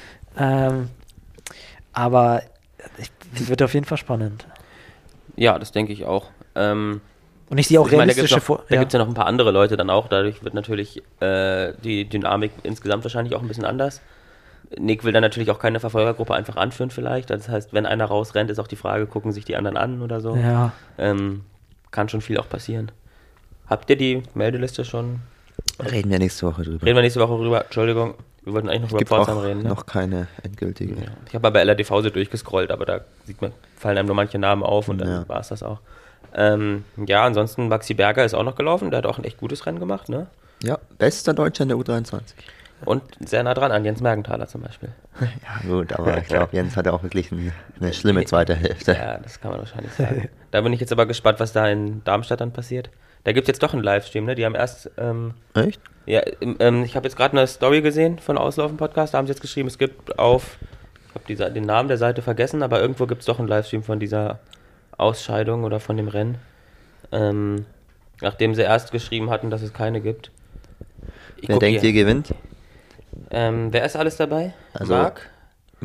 Aber es wird auf jeden Fall spannend. Ja, das denke ich auch. Und ich sehe auch Ich meine, realistische da gibt es ja noch ein paar andere Leute dann auch. Dadurch wird natürlich die Dynamik insgesamt wahrscheinlich auch ein bisschen anders. Nick will dann natürlich auch keine Verfolgergruppe einfach anführen vielleicht. Das heißt, wenn einer rausrennt, ist auch die Frage, gucken sich die anderen an oder so. Ja. Kann schon viel auch passieren. Habt ihr die Meldeliste schon? Reden wir nächste Woche drüber. Reden wir nächste Woche drüber. Entschuldigung, wir wollten eigentlich noch Es über gibt Pforzheim auch reden. Ne? noch keine endgültige. Ja. Ich habe bei LRDV so durchgescrollt, aber da fallen einem nur manche Namen auf und dann Ja. war es das auch. Ja, ansonsten Maxi Berger ist auch noch gelaufen, der hat auch ein echt gutes Rennen gemacht, ne? Ja, bester Deutscher in der U23. Und sehr nah dran an Jens Mergenthaler zum Beispiel. Ja gut, aber ich glaube, Jens hatte auch wirklich eine schlimme zweite Hälfte. Ja, das kann man wahrscheinlich sagen. Da bin ich jetzt aber gespannt, was da in Darmstadt dann passiert. Da gibt es jetzt doch einen Livestream, ne? Die haben erst, Echt? ja, ich habe jetzt gerade eine Story gesehen von Auslaufen-Podcast, da haben sie jetzt geschrieben, es gibt auf, ich habe den Namen der Seite vergessen, aber irgendwo gibt es doch einen Livestream von dieser Ausscheidung oder von dem Rennen. Nachdem sie erst geschrieben hatten, dass es keine gibt. Wer denkt, ihr gewinnt? Wer ist alles dabei? Also- Marc?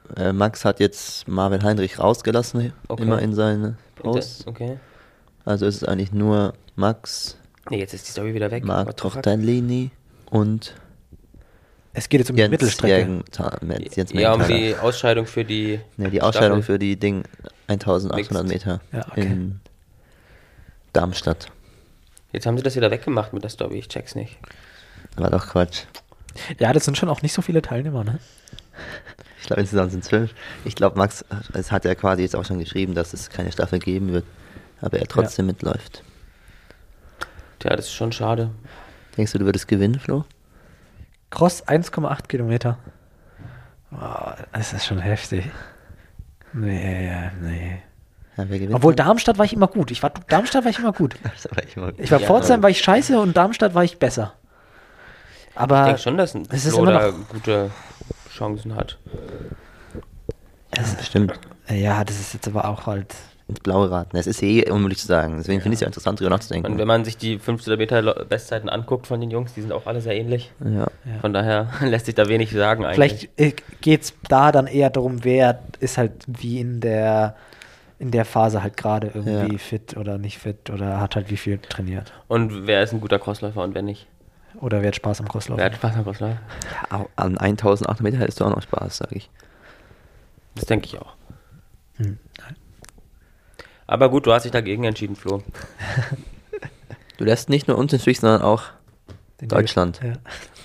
Max hat jetzt Marvin Heinrich rausgelassen, Okay. immer in seine Posts. Okay. Also ist es eigentlich nur Max, Nee, jetzt ist die Story wieder weg. Marc What the fuck? Tortellini und Es geht jetzt um die Jens Mittelstrecke. Jens Ja, um Mergenthaler. die Ausscheidung für die Die Ausscheidung Staffel. für die Ding 1800 Mixed. Meter Ja, okay. in Darmstadt. Jetzt haben sie das wieder weggemacht mit der Story, ich check's nicht. War doch Quatsch. Ja, das sind schon auch nicht so viele Teilnehmer, ne? Ich glaube, insgesamt sind es 5. Ich glaube, Max, es hat ja quasi jetzt auch schon geschrieben, dass es keine Staffel geben wird, aber er trotzdem mitläuft. Tja, das ist schon schade. Denkst du würdest gewinnen, Flo? Cross 1,8 Kilometer. Oh, das ist schon heftig. Nee. Ja, wer gewinnt? Obwohl Darmstadt war ich immer gut. Darmstadt war ich immer gut. Das war ich mal- Ich war Ja, Pforzheim war ich scheiße und Darmstadt war ich besser. Aber Ich denke schon, dass ein es ist Flo immer da noch- gute Chancen hat. Das ist bestimmt ja, das ist jetzt aber auch halt. ins Blaue raten. Es ist unmöglich zu sagen. Deswegen finde ich es ja interessant, darüber nachzudenken. Und wenn man sich die 500 Meter Bestzeiten anguckt von den Jungs, die sind auch alle sehr ähnlich. Ja. Von daher lässt sich da wenig sagen eigentlich. Vielleicht geht es da dann eher darum, wer ist halt wie in der Phase halt gerade irgendwie Ja. fit oder nicht fit oder hat halt wie viel trainiert. Und wer ist ein guter Crossläufer und wer nicht? Oder wer hat Spaß am Crosslauf? Wer hat Spaß am Crosslauf? Ja, an 1800 Meter hättest du auch noch Spaß, sage ich. Das denke ich auch. Hm. Aber gut, du hast dich dagegen entschieden, Flo. Du lässt nicht nur uns den Strich, sondern auch Deutschland. Ja.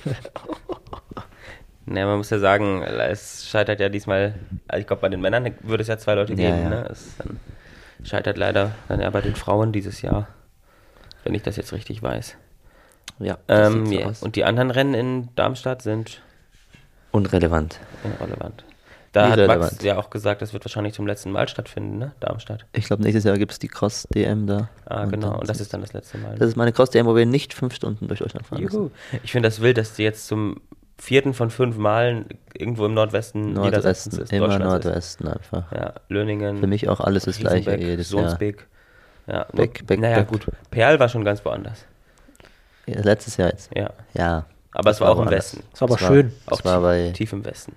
Naja, man muss ja sagen, es scheitert ja diesmal, also ich glaube bei den Männern würde es ja 2 Leute Ja, geben, ja. ne? Es dann scheitert leider dann ja bei den Frauen dieses Jahr, wenn ich das jetzt richtig weiß. Ja, das sieht so Ja. aus. Und die anderen Rennen in Darmstadt sind Unrelevant. irrelevant. Da hat Irrelevant. Max ja auch gesagt, das wird wahrscheinlich zum letzten Mal stattfinden, ne? Darmstadt. Ich glaube, nächstes Jahr gibt es die Cross-DM da. Genau, dann und das ist dann das letzte Mal. Das ist meine Cross-DM, wo wir nicht 5 Stunden durch Deutschland fahren Juhu. müssen. Ich finde das wild, dass die jetzt zum 4. von 5 Malen irgendwo im Nordwesten Niedersachsens Nordwesten, immer Deutschlands Nordwesten einfach. Ja, Löningen. Für mich auch alles das Gleiche Riesenbeck, jedes Jahr. Sonsbeek. Ja, Beck, naja, Beck. gut. Perl war schon ganz woanders. Ja, letztes Jahr jetzt. Ja. Ja. Aber es war auch im woanders. Westen. Das war aber Das schön. Das Auch war bei tief im Westen.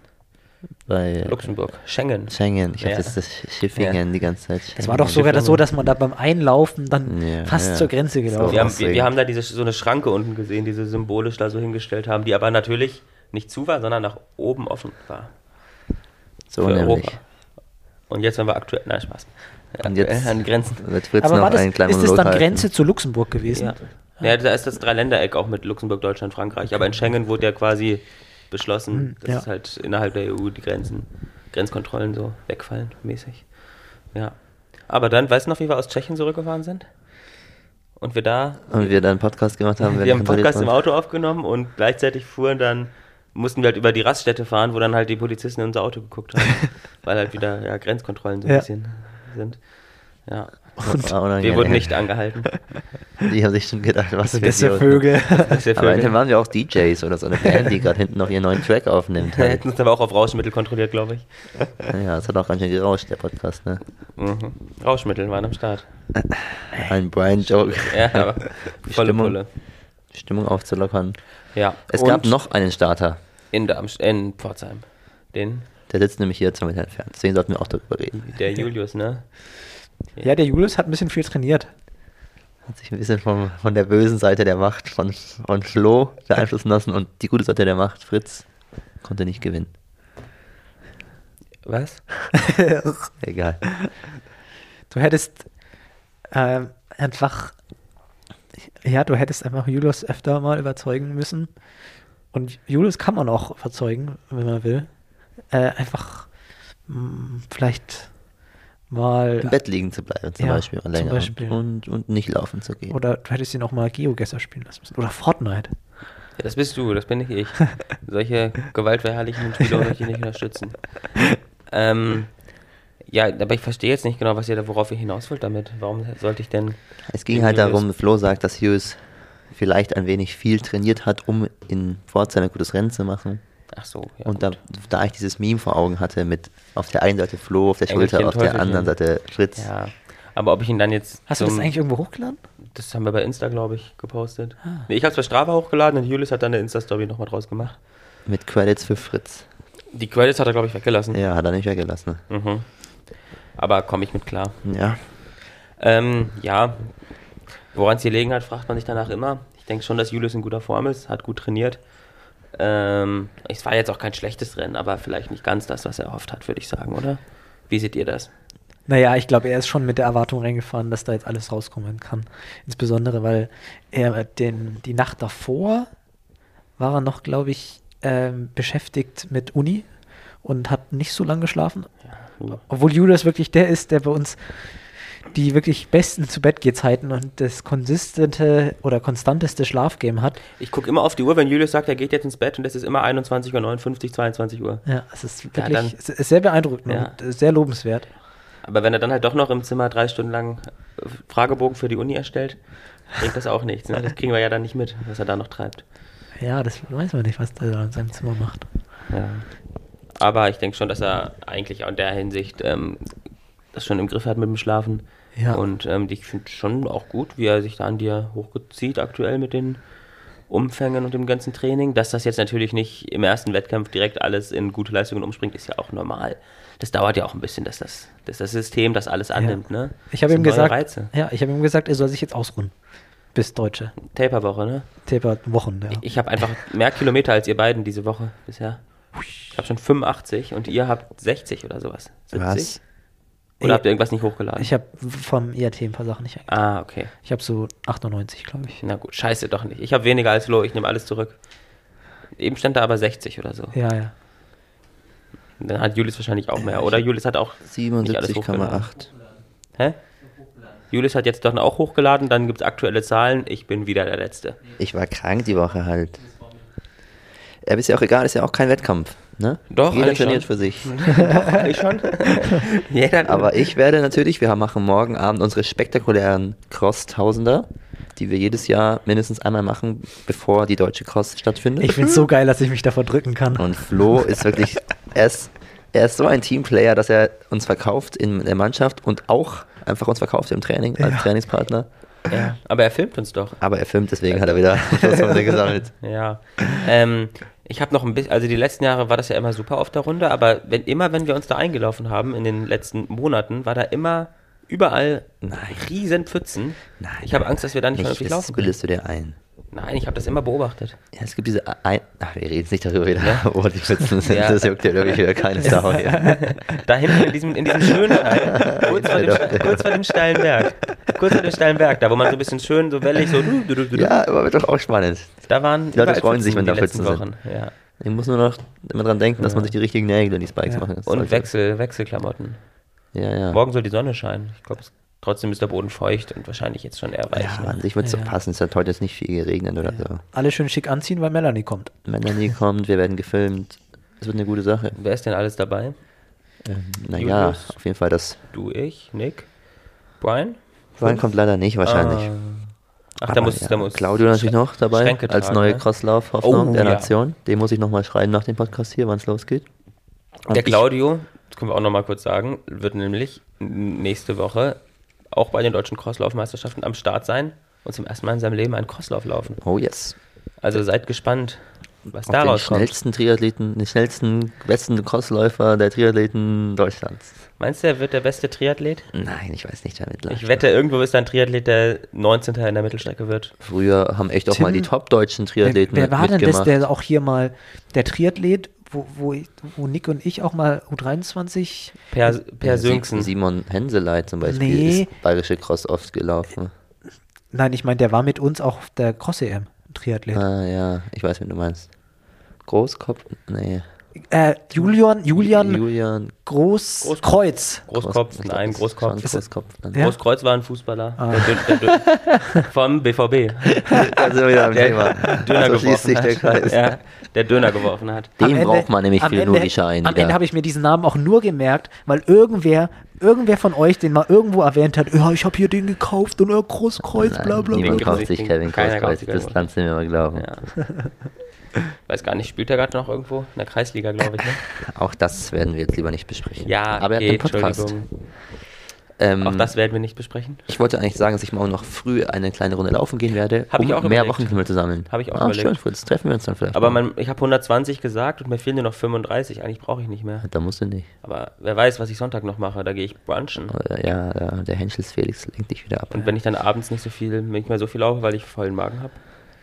bei Luxemburg. Schengen. Schengen. Ich habe Ja. das Schiffingen die ganze Zeit. Es war doch sogar so, dass man da beim Einlaufen dann Ja, fast ja. zur Grenze gelaufen Wir ist. haben, wir haben da so eine Schranke unten gesehen, die sie symbolisch da so hingestellt haben, die aber natürlich nicht zu war, sondern nach oben offen war. So Für nämlich. Europa. Und jetzt, wenn wir aktuell. Nein, Spaß. Und jetzt an Grenzen. wird Fritz Aber noch war das, einen kleinen ist es Monolog dann halten. Grenze zu Luxemburg gewesen? Ja. Ja, da ist das Dreiländereck auch mit Luxemburg, Deutschland, Frankreich. Aber in Schengen wurde ja quasi beschlossen, dass ja. es halt innerhalb der EU die Grenzkontrollen so wegfallen, mäßig. Ja. Aber dann, weißt du noch, wie wir aus Tschechien zurückgefahren sind? Und wir da, Und wir dann einen Podcast gemacht haben. wir haben einen Podcast im Auto aufgenommen und gleichzeitig mussten wir halt über die Raststätte fahren, wo dann halt die Polizisten in unser Auto geguckt haben, weil halt wieder ja, Grenzkontrollen so ein Ja. bisschen sind. Ja. Und Wir wurden nicht angehalten. Die haben sich schon gedacht, was für Beste Idioten. Vögel. Das ist ja Aber für- dann waren wir auch DJs oder so eine Band, die gerade hinten noch ihren neuen Track aufnimmt. Wir Halt. hätten uns aber auch auf Rauschmittel kontrolliert, glaube ich. Ja, es hat auch ganz schön gerauscht, der Podcast, ne? Mhm. Rauschmittel waren am Start. Ein Brian-Joke. Ja, aber volle Stimmung. Pulle. Stimmung aufzulockern. Ja. Es und gab noch einen Starter. in Pforzheim. Den, Der sitzt nämlich hier 2 Meter entfernt. Deswegen sollten wir auch darüber reden. der Julius, ne? Ja, der Julius hat ein bisschen viel trainiert. Hat sich ein bisschen von der bösen Seite der Macht von Flo beeinflussen lassen und die gute Seite der Macht, Fritz, konnte nicht gewinnen. Was? Egal. Du hättest einfach Julius öfter mal überzeugen müssen. Und Julius kann man auch überzeugen, wenn man will. Vielleicht mal. Im Bett liegen zu bleiben zum Ja, Beispiel. zum Länger Beispiel. Und nicht laufen zu gehen. Oder du hättest ihn auch mal Geogesser spielen lassen müssen. Oder Fortnite. Ja, das bist du, das bin nicht ich. Solche gewaltverherrlichenden Spiele möchte ich nicht unterstützen. Ja, aber ich verstehe jetzt nicht genau, worauf ihr hinaus wollt damit. Warum sollte ich denn... Es ging den halt Julius- darum, Flo sagt, dass Hughes vielleicht ein wenig viel trainiert hat, um in Pforzheim ein gutes Rennen zu machen. Ach so, ja. Und gut. da ich dieses Meme vor Augen hatte mit auf der einen Seite Flo, auf der Engelchen, Schulter, auf der Teufelchen. anderen Seite Fritz. Ja, aber ob ich ihn dann jetzt... Hast du das eigentlich irgendwo hochgeladen? Das haben wir bei Insta, glaube ich, gepostet. Nee, ich habe es bei Strava hochgeladen und Julius hat dann eine Insta-Story nochmal draus gemacht. Mit Credits für Fritz. Die Credits hat er, glaube ich, weggelassen. Ja, hat er nicht weggelassen. Mhm. Aber komme ich mit klar. Ja. Ja, woran es hier gelegen hat, fragt man sich danach immer. Ich denke schon, dass Julius in guter Form ist, hat gut trainiert. Es war jetzt auch kein schlechtes Rennen, aber vielleicht nicht ganz das, was er erhofft hat, würde ich sagen, oder? Wie seht ihr das? Naja, ich glaube, er ist schon mit der Erwartung reingefahren, dass da jetzt alles rauskommen kann. Insbesondere, weil er die Nacht davor war er noch, glaube ich, beschäftigt mit Uni und hat nicht so lange geschlafen. Ja. Obwohl Julius wirklich der ist, der bei uns die wirklich besten Zu-Bett-Geh-Zeiten und das konstanteste Schlafgame hat. Ich gucke immer auf die Uhr, wenn Julius sagt, er geht jetzt ins Bett und es ist immer 21:59 Uhr, 22 Uhr. Ja, es ist wirklich es ist sehr beeindruckend und sehr lobenswert. Aber wenn er dann halt doch noch im Zimmer 3 Stunden lang Fragebogen für die Uni erstellt, bringt das auch nichts. Ne? Das kriegen wir ja dann nicht mit, was er da noch treibt. Ja, das weiß man nicht, was er da in seinem Zimmer macht. Ja. Aber ich denke schon, dass er eigentlich auch in der Hinsicht das schon im Griff hat mit dem Schlafen. Ja. Und ich finde schon auch gut, wie er sich da an dir hochzieht aktuell mit den Umfängen und dem ganzen Training. Dass das jetzt natürlich nicht im ersten Wettkampf direkt alles in gute Leistungen umspringt, ist ja auch normal. Das dauert ja auch ein bisschen, dass das System das alles annimmt. Ne? Ich habe ihm gesagt, Reize. ja, ich habe ihm gesagt, er soll sich jetzt ausruhen. Bis Deutsche. Taper-Woche, ne? Taper-Wochen, ja. Ich habe einfach mehr Kilometer als ihr beiden diese Woche bisher. Ich habe schon 85 und ihr habt 60 oder sowas. 70? Was? Oder habt ihr irgendwas nicht hochgeladen? Ich habe vom IAT ein paar Sachen nicht eingetragen. Ah, okay. Ich habe so 98, glaube ich. Na gut, scheiße doch nicht. Ich habe weniger als Lo, ich nehme alles zurück. Eben stand da aber 60 oder so. Ja, ja. Dann hat Julius wahrscheinlich auch mehr. Oder Julius hat auch nicht alles hochgeladen. 77,8. Hä? Julius hat jetzt doch auch hochgeladen, dann gibt es aktuelle Zahlen. Ich bin wieder der Letzte. Ich war krank die Woche halt. Ja, ist ja auch egal, ist ja auch kein Wettkampf. Ne? Doch, jeder eigentlich trainiert schon. für sich. Ich schon. Jeder. Aber ich werde natürlich, wir machen morgen Abend unsere spektakulären Cross-Tausender, die wir jedes Jahr mindestens einmal machen, bevor die deutsche Cross stattfindet. Ich finde es so geil, dass ich mich davor drücken kann. Und Flo ist wirklich, er ist so ein Teamplayer, dass er uns verkauft in der Mannschaft und auch einfach uns verkauft im Training als Trainingspartner. Ja, aber er filmt uns doch. Aber er filmt, deswegen hat er wieder Pluspunkte gesammelt. Ja. Ich habe noch ein bisschen, also die letzten Jahre war das ja immer super auf der Runde, aber wenn wir uns da eingelaufen haben in den letzten Monaten, war da immer überall riesen Pfützen. Nein, ich habe Angst, dass wir da nicht vernünftig das laufen können. bildest du dir ein. Nein, ich habe das immer beobachtet. Ja, es gibt diese wir reden jetzt nicht darüber wieder, wo die Pfützen sind. Ja. Das juckt ja wirklich wieder keine Sau hier. Da hinten in diesem schönen Teil, kurz vor dem steilen Berg. Kurz vor dem steilen Berg, da wo man so ein bisschen schön, so wellig, so Ja, aber wird doch auch spannend. Da waren Die Leute überall freuen sich, wenn da die letzten Pfützen Wochen. Ja. Ich muss nur noch immer dran denken, dass man sich die richtigen Nägel in die Spikes machen kann. Und Wechselklamotten. Ja. Morgen soll die Sonne scheinen. Ich glaube, trotzdem ist der Boden feucht und wahrscheinlich jetzt schon eher weich. Ja, ne? an sich wird es so passen. Es hat heute jetzt nicht viel geregnet oder so. Alle schön schick anziehen, weil Melanie kommt. Melanie kommt, wir werden gefilmt. Es wird eine gute Sache. Wer ist denn alles dabei? Naja, Julius? auf jeden Fall das. Du, ich, Nick, Brian? Brian kommt leider nicht wahrscheinlich. Ach, Aber da muss Claudio natürlich noch dabei, Schränke als tragen, neue ne? Crosslauf-Hoffnung Oh, der ja. Nation. Den muss ich nochmal schreiben nach dem Podcast hier, wann es losgeht. Und Der Claudio, das können wir auch nochmal kurz sagen, wird nämlich nächste Woche auch bei den deutschen Crosslaufmeisterschaften am Start sein und zum ersten Mal in seinem Leben einen Crosslauf laufen. Oh yes. Also seid gespannt, was Auf den daraus kommt. schnellsten Triathleten, den schnellsten, besten Crossläufer der Triathleten Deutschlands. Meinst du, er wird der beste Triathlet? Nein, ich weiß nicht, damit Ich wette, irgendwo ist da ein Triathlet, der 19. in der Mittelstrecke wird. Früher haben echt auch Tim, mal die top-deutschen Triathleten Wer war denn das, mitgemacht. der auch hier mal, der Triathlet, wo Nick und ich auch mal U23... Per Sönksen. Simon Henseleit zum Beispiel Nee. ist bayerische Cross oft gelaufen. Nein, ich meine, der war mit uns auch auf der Cross-EM, Triathlet. Ah ja, ich weiß, wen du meinst. Großkopf? Nee. Julian Julian Großkreuz. Großkopf, nein, Großkopf. Großkopf. Dann. Ja. Großkreuz war ein Fußballer. Vom BVB. Da sind wir wieder am Thema. Döner So schließt geworfen sich der hat. Kreis. Ja, der Döner geworfen hat. Den Am braucht man nämlich am für Ende- nur die Schein. Am Ende habe ich mir diesen Namen auch nur gemerkt, weil irgendwer von euch den mal irgendwo erwähnt hat, ja, ich habe hier den gekauft und Großkreuz, bla bla bla. Niemand bla. kauft sich Kevin Keiner kauft Großkreuz. sich Das Kevin kannst du mir mal glauben. Ja. Weiß gar nicht, spielt er gerade noch irgendwo? In der Kreisliga, glaube ich. Ne? Auch das werden wir jetzt lieber nicht besprechen. Ja, aber er hat einen Podcast. Entschuldigung. Auch das werden wir nicht besprechen. Ich wollte eigentlich sagen, dass ich morgen noch früh eine kleine Runde laufen gehen werde, Hab ich auch mehr überlegt. Wochenhimmel zu sammeln. Habe ich auch überlegt. Schön, Fritz, treffen wir uns dann vielleicht. Aber morgen. ich habe 120 gesagt und mir fehlen nur noch 35. Eigentlich brauche ich nicht mehr. Da musst du nicht. Aber wer weiß, was ich Sonntag noch mache. Da gehe ich brunchen. Ja, der Henschels Felix lenkt dich wieder ab. Und wenn ich dann abends nicht mehr so viel laufe, weil ich vollen Magen habe.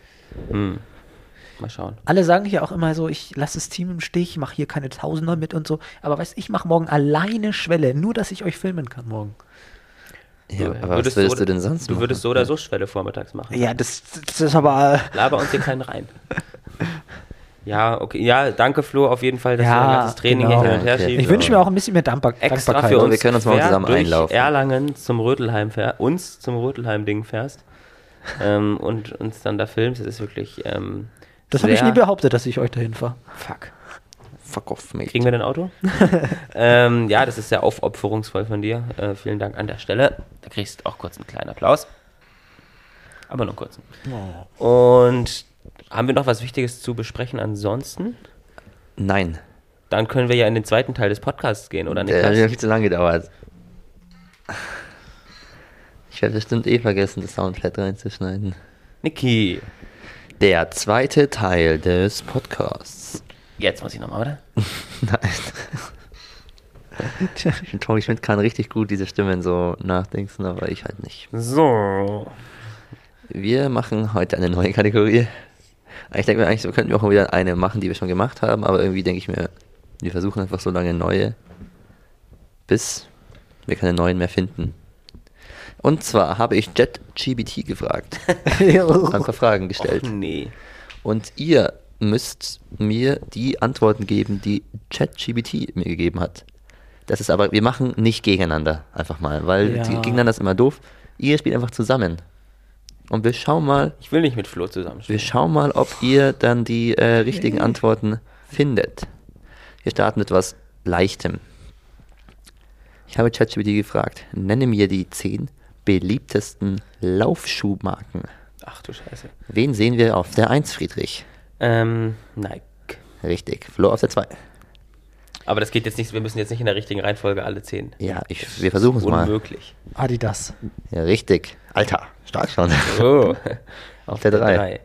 Mal schauen. Alle sagen hier auch immer so, ich lasse das Team im Stich, mache hier keine Tausender mit und so. Aber weißt du, ich mache morgen alleine Schwelle, nur dass ich euch filmen kann morgen. Ja, Du aber was würdest du denn sonst Du machen? würdest so oder so Schwelle vormittags machen. Ja, das ist aber... Laber uns hier keinen rein. Ja, okay. Ja, danke Flo auf jeden Fall, dass Ja, du dein ganzes Training genau. hier hin und her Okay. schiebst. Ich wünsche mir auch ein bisschen mehr extra Dankbarkeit. für uns. Wir können uns morgen quer zusammen durch einlaufen. Erlangen zum Rötelheim-Ding fährst und uns dann da filmst. Das ist wirklich Das habe ich sehr- nie behauptet, dass ich euch dahin fahre. Fuck. Fuck off, mate. Kriegen wir dein Auto? Ja, das ist sehr aufopferungsvoll von dir. Vielen Dank an der Stelle. Da kriegst du auch kurz einen kleinen Applaus. Aber nur kurz. Und haben wir noch was Wichtiges zu besprechen ansonsten? Nein, Dann können wir ja in den zweiten Teil des Podcasts gehen, oder der hat nicht? mir viel zu lange gedauert. Ich werde bestimmt vergessen, das Soundpad reinzuschneiden. Niki, Der zweite Teil des Podcasts. jetzt muss ich nochmal, oder? Nein. Ich finde, Tommy Schmidt kann richtig gut diese Stimmen so nachdenken, aber ich halt nicht. So. Wir machen heute eine neue Kategorie. Ich denke mir eigentlich, so könnten wir auch mal wieder eine machen, die wir schon gemacht haben, aber irgendwie denke ich mir, wir versuchen einfach so lange neue, bis wir keine neuen mehr finden. Und zwar habe ich JetGPT gefragt, habe ein paar Fragen gestellt. Och, nee. Und ihr müsst mir die Antworten geben, die ChatGPT mir gegeben hat. Das ist aber, wir machen nicht gegeneinander, einfach mal, weil Ja. gegeneinander ist immer doof. Ihr spielt einfach zusammen. Und wir schauen mal, Ich will nicht mit Flo zusammenspielen. ob ihr dann die richtigen Antworten findet. Wir starten mit etwas Leichtem. Ich habe ChatGPT gefragt, nenne mir die 10 beliebtesten Laufschuhmarken. Ach du Scheiße. Wen sehen wir auf der 1, Friedrich? Nike. Richtig, Flo auf der 2. Aber das geht jetzt nicht, wir müssen jetzt nicht in der richtigen Reihenfolge alle 10. Ja, wir versuchen es mal. Unmöglich. Adidas. Ja, richtig. Alter, stark schon. Oh. Auf der 3.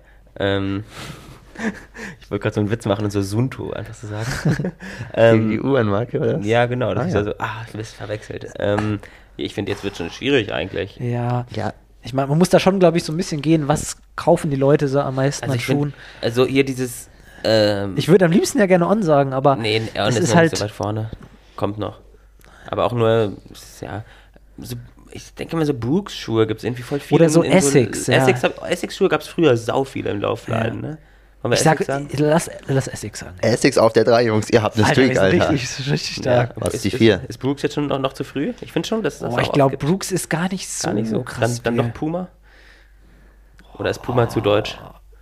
Ich wollte gerade so einen Witz machen und so Sunto einfach so sagen. Die U-Bahn-Marke, oder? Ja, genau. Das Ah, ist ja. ja so, du bist verwechselt. Ich finde, jetzt wird schon schwierig eigentlich. Ja. Ja, Ich meine, man muss da schon, glaube ich, so ein bisschen gehen, was kaufen die Leute so am meisten Also an ich find, Schuhen. also hier dieses, Ich würde am liebsten ja gerne On sagen, aber nee, On es ist ist noch halt, nicht so weit vorne. Kommt noch. Aber auch nur, ja, so, ich denke mal so Brooks-Schuhe gibt es irgendwie voll viele. Oder so in Essex, ja. Essex-Schuhe gab es früher sau viele im Laufladen, Ja. ne? Wollen wir ich sage, Essex sagen? lass Essex sagen. Essex auf der 3, Jungs. Ihr habt eine Streak, wir sind Alter. richtig stark. Was ist die 4? Ist Brooks jetzt schon noch zu früh? Ich finde schon, dass das Oh, auch ich glaube, gibt. Brooks ist gar nicht so, Gar nicht so. krass. Dann viel. noch Puma? Oder ist Puma zu deutsch?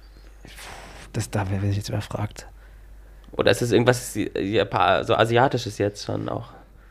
Da wäre ich jetzt überfragt. Oder ist es irgendwas so Asiatisches jetzt schon auch?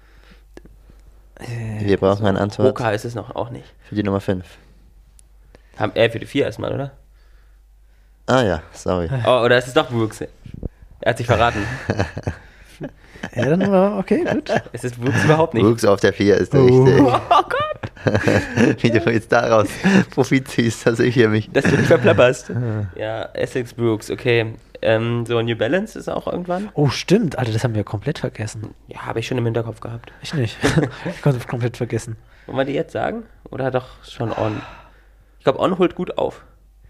Wir brauchen eine Antwort Hoka ist es noch auch nicht. für die Nummer 5. Für die 4 erstmal, oder? Ah ja, sorry. Oh, oder ist es doch Brooks? Er hat sich verraten. Ja, dann, okay, gut. Es ist Brooks überhaupt nicht. Brooks auf der 4 ist richtig. Oh Gott! Wie du jetzt daraus Profit ziehst, dass ich hier mich... Dass du dich verplapperst. Ja, Essex Brooks, okay. So New Balance ist auch irgendwann. Oh, stimmt, Alter, das haben wir komplett vergessen. Ja, habe ich schon im Hinterkopf gehabt. Ich nicht. Ich konnte es komplett vergessen. Wollen wir die jetzt sagen? Oder doch schon On? Ich glaube, On holt gut auf.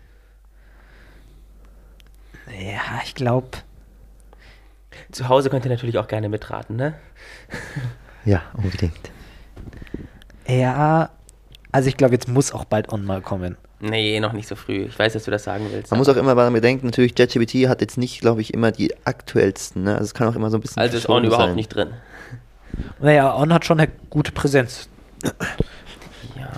Ja, ich glaube. Zu Hause könnt ihr natürlich auch gerne mitraten, ne? Ja, unbedingt. Ja, also ich glaube, jetzt muss auch bald On mal kommen. Nee, noch nicht so früh. Ich weiß, dass du das sagen willst. Man muss auch immer daran bedenken, natürlich, ChatGPT hat jetzt nicht, glaube ich, immer die aktuellsten. Ne? Also es kann auch immer so ein bisschen... Also ist On verschoben überhaupt sein. nicht drin. Naja, On hat schon eine gute Präsenz. Ja,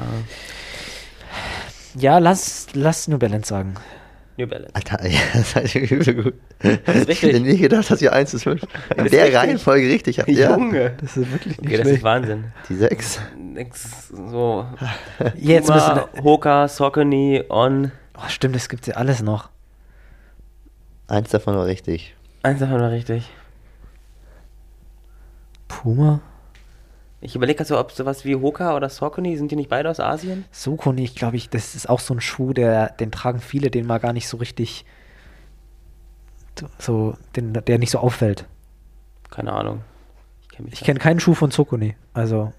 Ja, lass New Balance sagen. New Balance. Alter, ja, das seid ihr übel gut. ist Ich richtig. hätte nie gedacht, dass ihr 1 bis 5 in ist der richtig. Reihenfolge richtig habt. Ja, Junge. Das ist wirklich nicht Okay, das ist Wahnsinn. die 6. Nix so. Jetzt Puma, müssen. Hoka, Saucony, On. Oh, stimmt, das gibt's ja alles noch. 1 davon war richtig. Eins davon war richtig. Puma? Ich überlege gerade so, ob sowas wie Hoka oder Saucony, sind die nicht beide aus Asien? Saucony, glaube ich, das ist auch so ein Schuh, den tragen viele, den mal gar nicht so richtig, der nicht so auffällt. Keine Ahnung. Ich kenne keinen Schuh von Saucony, also.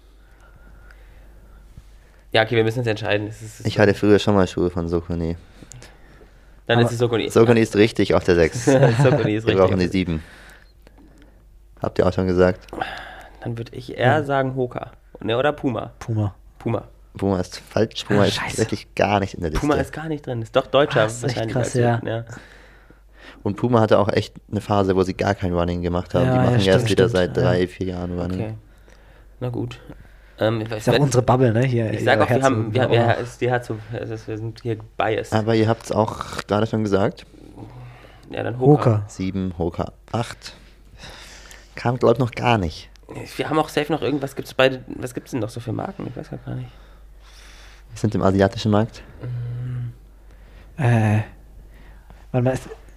Ja, okay, wir müssen uns entscheiden. Ich hatte früher schon mal Schuhe von Saucony. Dann Aber ist es Saucony. Saucony ist richtig auf der 6. Saucony ist Wir brauchen die richtig. 7. Habt ihr auch schon gesagt? Dann würde ich eher sagen Hoka. Ne, oder Puma. Puma. Puma. Puma ist falsch. Puma ist Scheiße. wirklich gar nicht in der Liste. Puma ist gar nicht drin. Ist doch Deutscher. Das ist echt wahrscheinlich krass, als- ja. Und Puma hatte auch echt eine Phase, wo sie gar kein Running gemacht haben. Ja, Die machen ja, erst stimmt, wieder stimmt, seit ja. 3-4 Jahren Running. Okay. Na gut. Ist auch unsere Bubble, ne? Hier, Ich sage auch, wir Herzog- wir sind hier biased. Aber ihr habt es auch gerade schon gesagt. Ja, dann Hoka. Hoka. 7, Hoka 8. Kam, glaube ich, noch gar nicht. Wir haben auch safe noch irgendwas. Was gibt's denn noch so für Marken? Ich weiß gar nicht. Wir sind im asiatischen Markt. Warte mal,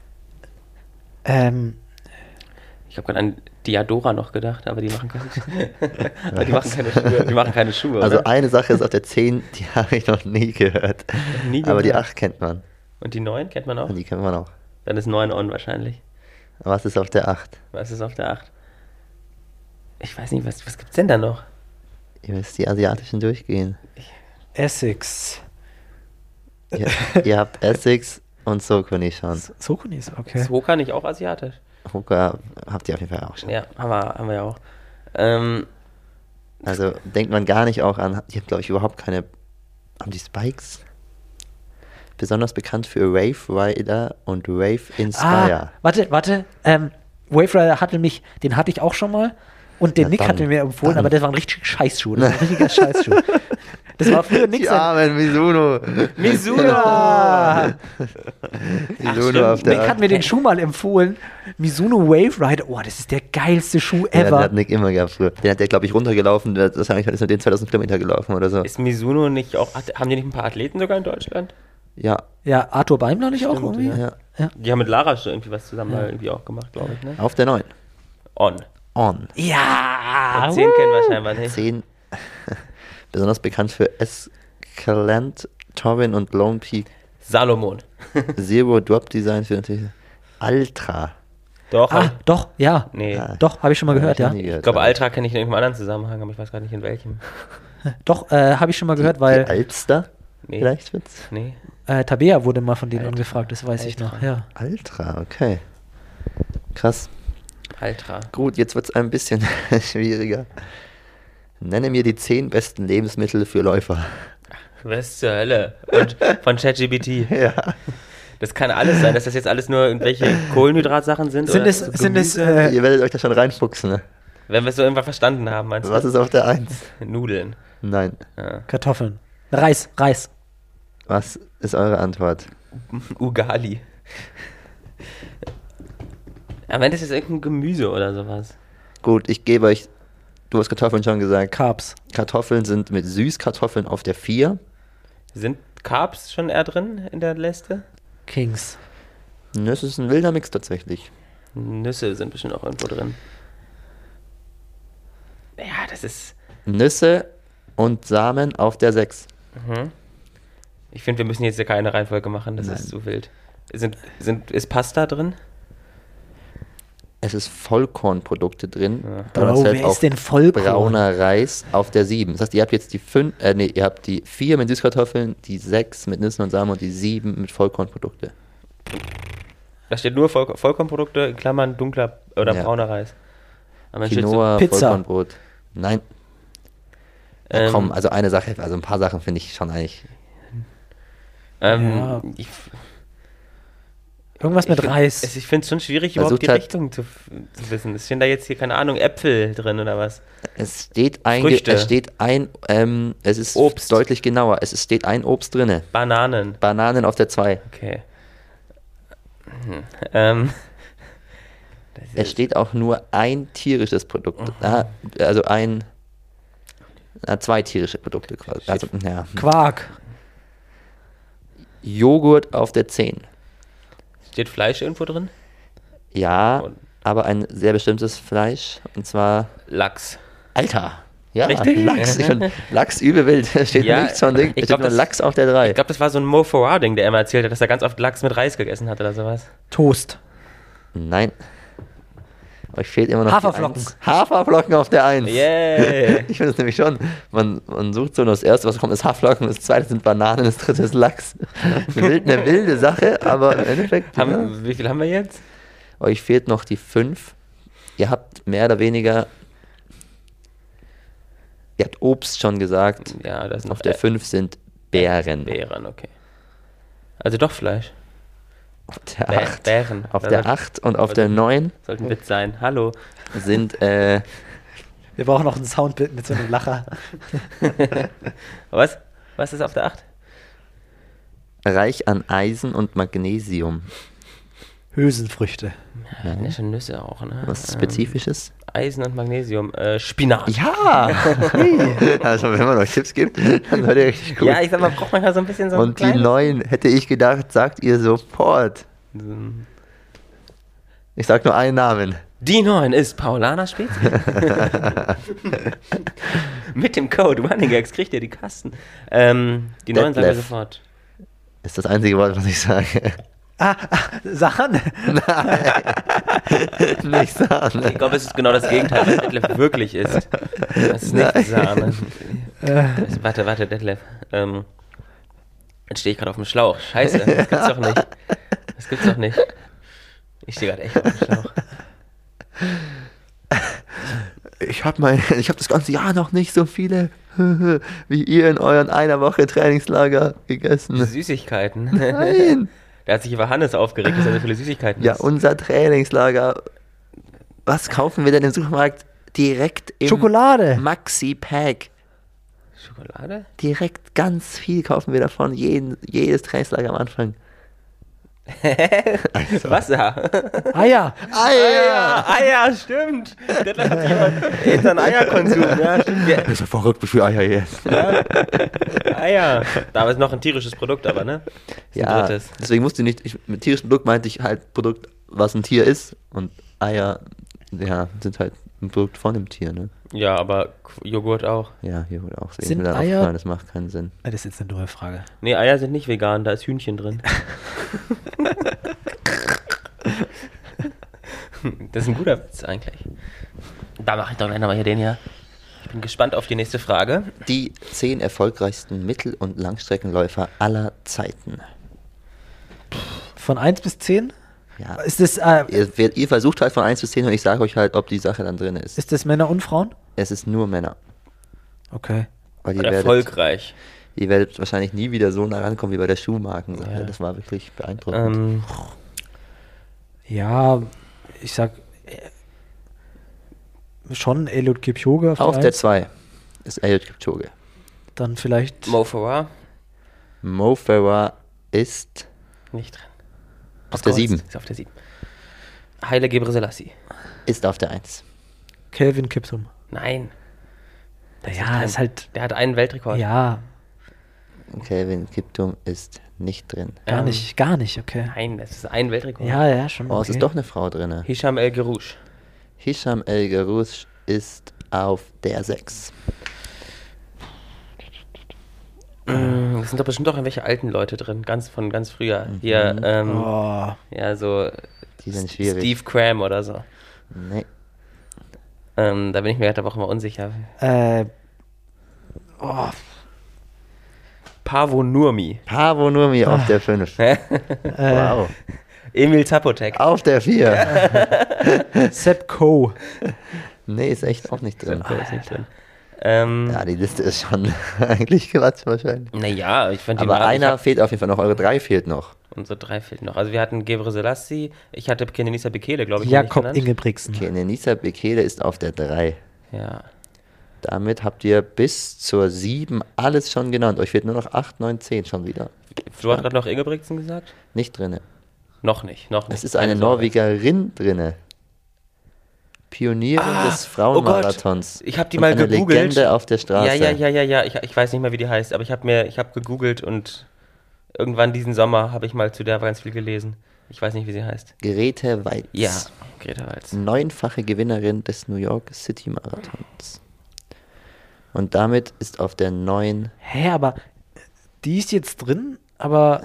Ich habe gerade an Diadora noch gedacht, aber die machen aber die machen keine Schuhe. Die machen keine Schuhe, Also oder? eine Sache ist auf der 10, die habe ich noch nie gehört. Nie Aber die gehört. 8 kennt man. Und die 9 kennt man auch? Und die kennt man auch. Dann ist 9 on wahrscheinlich. Was ist auf der 8? Was ist auf der 8? Ich weiß nicht, was gibt's denn da noch? Ihr müsst die asiatischen durchgehen. Essex. Ihr habt Essex und Saucony schon. Saucony ist okay. Ist Hoka nicht auch asiatisch? Hoka habt ihr auf jeden Fall auch schon. Ja, haben wir ja auch. Also denkt man gar nicht auch an, die haben glaube ich überhaupt keine, haben die Spikes? Besonders bekannt für Wave Rider und Wave Inspire. Warte. Wave Rider den hatte ich auch schon mal. Und den Ja, Nick dann- hatte mir empfohlen, dann- aber das war ein richtig Scheißschuh. Das war ein richtiger Scheißschuh. Das war früher nix. Die armen Mizuno. Mizuno! Mizuno auf der Nick hat mir den Schuh mal empfohlen. Mizuno Wave Rider. Oh, das ist der geilste Schuh Ja, den ever. hat Nick immer gehabt früher. Den hat der, glaube ich, runtergelaufen. Das ist mit den 2000 Kilometer gelaufen oder so. Ist Mizuno nicht auch, haben die nicht ein paar Athleten sogar in Deutschland? Ja, Ja, Arthur Beimler nicht auch Stimmt, irgendwie? ja. Die haben mit Lara schon irgendwie was zusammen mal irgendwie auch gemacht, glaube ich, ne? Auf der 9. On. On. Ja! 10 kennen wir scheinbar nicht. 10. Besonders bekannt für Escalante, Torrin und Lone Peak. Salomon. Zero Drop Design für natürlich Ultra. Doch, Doch, ja. nee. Ja. Doch, habe ich schon mal gehört, ja. Ich glaube, Ultra kenne ich in irgendeinem anderen Zusammenhang, aber ich weiß gar nicht in welchem. Doch, habe ich schon mal gehört, weil Alster? Nee. Vielleicht wird's. Nee. Tabea wurde mal von denen Alter. angefragt, das weiß ich noch. Alter. Ja. Ultra, okay. Krass. Ultra. Gut, jetzt wird's ein bisschen schwieriger. Nenne mir die 10 besten Lebensmittel für Läufer. Was zur Hölle? Und von ChatGPT. Ja. Das kann alles sein, dass das jetzt alles nur irgendwelche Kohlenhydratsachen sind. Sind oder es, so sind es, Ihr werdet euch da schon reinfuchsen, ne? Wenn wir es so irgendwann verstanden haben, meinst Was ist auf der 1? du? Nudeln. Nein. Ja. Kartoffeln? Reis. Was ist eure Antwort? Ugali. Aber wenn das ist irgendein Gemüse oder sowas. Gut, ich gebe euch, du hast Kartoffeln schon gesagt. Carbs. Kartoffeln sind mit Süßkartoffeln auf der 4. Sind Carbs schon eher drin in der Liste? Kings. Das ist ein wilder Mix tatsächlich. Nüsse sind bestimmt auch irgendwo drin. Ja, das ist. Nüsse und Samen auf der 6. Mhm. Ich finde, wir müssen jetzt hier keine Reihenfolge machen, das Nein. ist zu wild. Ist Pasta drin? Es ist Vollkornprodukte drin. Ja. Aber Bro, es wer ist denn Vollkorn? brauner Reis auf der 7. Das heißt, ihr habt jetzt die 5, ihr habt die 4 mit Süßkartoffeln, die 6 mit Nüssen und Samen und die 7 mit Vollkornprodukte. Da steht nur Vollkornprodukte, in Klammern dunkler oder Ja. brauner Reis. Aber dann steht Quinoa, Pizza. Vollkornbrot. Nein. Ja, Ähm, komm, also eine Sache, also ein paar Sachen finde ich schon eigentlich. Ja. Ich Irgendwas mit Reis. Ich finde es schon schwierig, Versucht überhaupt die halt- Richtung zu wissen. Es stehen da jetzt hier, keine Ahnung, Äpfel drin oder was? Es steht Früchte. es ist Obst. deutlich genauer. Steht ein Obst drinne. Bananen. Bananen auf der 2. Okay. Das Es steht auch nur ein tierisches Produkt. Also zwei tierische Produkte quasi. Also, ja. Quark. Joghurt auf der 10. Steht Fleisch irgendwo drin? Ja, Und- aber ein sehr bestimmtes Fleisch. Und zwar, Lachs. Alter, Ja, Richtig? Lachs. Ich find, Lachs übel wild. Da steht Ja, nichts von Ding. ich Es glaub, steht nur das- Lachs auf der 3. Ich glaube, das war so ein Mo Farah-Ding, der immer erzählt hat, dass er ganz oft Lachs mit Reis gegessen hat oder sowas. Toast. Nein. Euch fehlt immer noch Haferflocken. die 1. Haferflocken auf der 1. Yeah. Ich finde es nämlich schon. Man sucht so nur das erste, was kommt, ist Haferflocken, das zweite sind Bananen, das dritte ist Lachs. Eine wilde Sache, aber im Endeffekt. Ja. Wie viel haben wir jetzt? Euch fehlt noch die 5. Ihr habt mehr oder weniger. Ihr habt Obst schon gesagt. Ja, das sind Auf der 5 sind Beeren. Beeren, okay. Also doch Fleisch. Auf der 8. Bären. Auf Das der 8 und auf der 9 sollte ein Witz sein. Hallo. sind Wir brauchen noch ein Soundbild mit so einem Lacher. Was? Was ist auf der 8? reich an Eisen und Magnesium. Hülsenfrüchte. Ja, schon Nüsse auch, ne? Was Spezifisches? Eisen und Magnesium. Spinat. Ja! Also wenn man euch Tipps gibt, dann seid ihr richtig gut. Ja, ich sag mal, braucht man ja so ein bisschen so ein Und die kleines- 9, hätte ich gedacht, sagt ihr sofort. Ich sag nur einen Namen. Die 9 ist Paulaner Spezi. Mit dem Code Runningags kriegt ihr die Kasten. Die 9 sagen wir Detlef. sofort. Ist das einzige Wort, was ich sage. Sahne. Nicht Sahne. Ich glaube, es ist genau das Gegenteil, was Detlef wirklich ist. Das ist nicht Nein. Sahne. Warte, Detlef. Jetzt stehe ich gerade auf dem Schlauch. Scheiße, das gibt's doch nicht. Das gibt's doch nicht. Ich stehe gerade echt auf dem Schlauch. Ich hab das ganze Jahr noch nicht so viele wie ihr in euren einer Woche Trainingslager gegessen. Süßigkeiten. Nein. Da hat sich über Hannes aufgeregt, dass er so viele Süßigkeiten Ja, isst. unser Trainingslager. Was kaufen wir denn im Supermarkt? Direkt im Schokolade. Maxi-Pack. Schokolade? Direkt ganz viel kaufen wir davon. Jedes Trainingslager am Anfang. Wasser. Eier. Eier, stimmt. Detlef hat sich immer Eierkonsum. Ja, stimmt. Ja, Das ist ja verrückt, wie viel Eier jetzt. Eier. Da ist noch ein tierisches Produkt, aber, ne? Das ist ein Ja, drittes. deswegen musste ich nicht, mit tierischem Produkt meinte ich halt Produkt, was ein Tier ist. Und Eier, ja, sind halt ein Produkt von dem Tier, ne? Ja, aber Joghurt auch. Ja, hier wurde auch sehen. Sind Mir dann Eier- aufgefallen, das macht keinen Sinn. Das ist jetzt eine dumme Frage. Nee, Eier sind nicht vegan, da ist Hühnchen drin. Das ist ein guter Witz eigentlich. Da mache ich doch gleich nochmal hier den hier. Ich bin gespannt auf die nächste Frage. Die 10 erfolgreichsten Mittel- und Langstreckenläufer aller Zeiten. Von 1 bis 10? Ja. Ist das, Ihr versucht halt von 1 bis 10 und ich sage euch halt, ob die Sache dann drin ist. ist das Männer und Frauen? Es ist nur Männer. Okay. Weil Und erfolgreich. ihr werdet wahrscheinlich nie wieder so nah rankommen wie bei der Schuhmarkensache. Ja. Das war wirklich beeindruckend. Ja, ich sag schon Eliud Kipchoge auf, Auf der der 1. 2 ist Eliud Kipchoge. Dann vielleicht Mo Farah? Mo Farah ist Nicht drin. auf der 7. Ist auf der 7. Haile Gebrselassie. Ist auf der 1. Kelvin Kiptum. Nein. Der Ja, ist halt, Der hat einen Weltrekord. ja, Kelvin Kiptum ist nicht drin. gar nicht, okay. Nein, das ist ein Weltrekord. Ja, schon. Oh, es okay. ist doch eine Frau drin. Hisham El Gerouche. Hisham El Gerouche ist auf der 6. Es sind doch bestimmt auch irgendwelche alten Leute drin, von ganz früher. Hier, Oh, ja, so Die sind schwierig. Steve Cram oder so. Nee. Da bin ich mir gerade auch mal unsicher. oh, Pavo Nurmi. Pavo Nurmi auf der 5. Wow. Emil Zapotek. Auf der 4. Sepp Coe. Nee, ist echt auch nicht drin. Da ist nicht drin. Ja, die Liste ist schon eigentlich Quatsch wahrscheinlich. Naja, ich fand die Aber mal- ich einer hab- fehlt auf jeden Fall noch. Eure 3 fehlt noch. Unsere 3 fehlt noch. Also wir hatten Gebre Selassie, ich hatte Kenenisa Bekele, glaube ich. Jakob noch nicht Ingebrigtsen. Okay, Nenisa Bekele ist auf der 3. genannt. Ja. Damit habt ihr bis zur 7 alles schon genannt. Euch fehlt nur noch 8, 9, 10 schon wieder. Du hast gerade noch Ingebrigtsen gesagt? Nicht drinne. Noch nicht. Es ist eine Keine Sorge. Norwegerin drinne. Pionierin des Frauenmarathons. Oh Gott, ich hab die Und mal eine gegoogelt. Legende auf der Straße. Ja. Ich weiß nicht mehr, wie die heißt, aber ich hab gegoogelt und irgendwann diesen Sommer habe ich mal zu der ganz viel gelesen. Ich weiß nicht, wie sie heißt. Grete Weitz. Ja, Greta Walz. 9-fache Gewinnerin des New York City Marathons. Und damit ist auf der 9... Hä, aber die ist jetzt drin, aber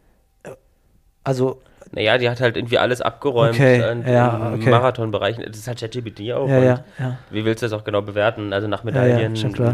also Naja, die hat halt irgendwie alles abgeräumt im Marathonbereich. Das ist halt ChatGPT auch. ja. Wie willst du das auch genau bewerten? Also nach Medaillen. schon klar.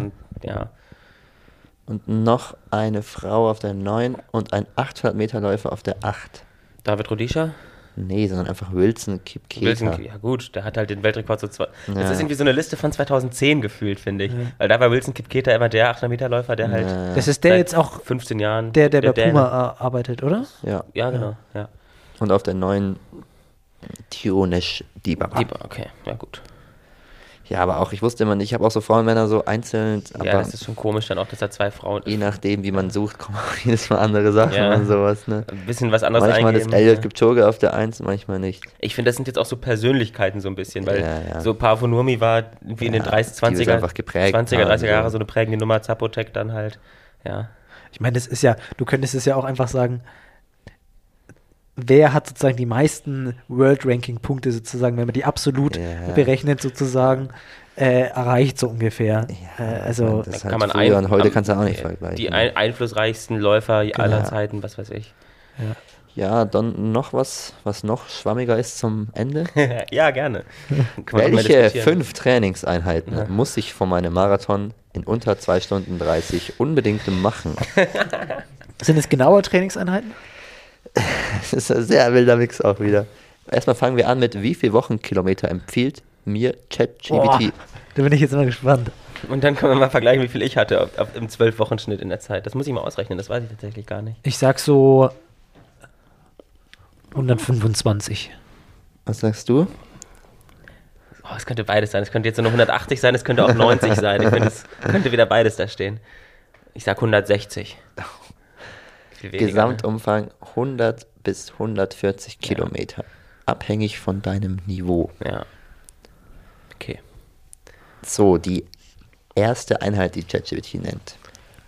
Und noch eine Frau auf der 9 und ein 800-Meter-Läufer auf der 8. David Rudisha? Nee, sondern einfach Wilson Kipketer. Ja gut, der hat halt den Weltrekord so Das Ja. ist irgendwie so eine Liste von 2010 gefühlt, finde ich. Weil da war Wilson Kipketer immer der 800-Meter-Läufer, der halt das ist der seit jetzt auch 15 Jahren der bei Däne. Puma arbeitet, oder? Ja. Ja, genau. Ja. Und auf der 9 Tionesh Dibaba. Okay, ja gut. Ja, aber auch, ich wusste immer nicht, ich habe auch so Frauen und Männer so einzeln, aber Ja, das ist schon komisch dann auch, dass da 2 Frauen je nachdem, wie man sucht, kommen auch jedes Mal andere Sachen Ja. und sowas, ne? ein bisschen was anderes Manchmal eingeben. ist Eliud Kipchoge auf der 1, manchmal nicht. Ich finde, das sind jetzt auch so Persönlichkeiten so ein bisschen, weil Ja. so Paavo Nurmi war wie in den Ja, 30, die es 20er, einfach geprägt 20er, haben, 30er Jahre so. so eine prägende Nummer, Zapotec dann halt, ja. Ich meine, das ist ja, du könntest es ja auch einfach sagen, wer hat sozusagen die meisten World-Ranking-Punkte sozusagen, wenn man die absolut Ja. berechnet sozusagen, erreicht so ungefähr. Also das ist Kann halt man früher und heute kannst du auch nicht vergleichen. Die einflussreichsten Läufer aller Genau. Zeiten, was weiß ich. Ja, dann noch was noch schwammiger ist zum Ende. Ja, gerne. Kann man auch mal Welche diskutieren. 5 Trainingseinheiten muss ich vor meinem Marathon in unter 2 Stunden 30 unbedingt machen? sind es genaue Trainingseinheiten? Das ist ein sehr wilder Mix auch wieder. Erstmal fangen wir an mit, wie viel Wochenkilometer empfiehlt mir Boah, ChatGPT? da bin ich jetzt immer gespannt. Und dann können wir mal vergleichen, wie viel ich hatte im 12-Wochen-Schnitt in der Zeit. Das muss ich mal ausrechnen, das weiß ich tatsächlich gar nicht. Ich sag so 125. Was sagst du? Oh, es könnte beides sein. Es könnte jetzt nur 180 sein, es könnte auch 90 sein. Ich finde, es könnte wieder beides da stehen. Ich sag 160. Viel weniger, Gesamtumfang 100 bis 140 Kilometer. Abhängig von deinem Niveau. Ne? Ja. Okay. So, die erste Einheit, die ChatGPT nennt.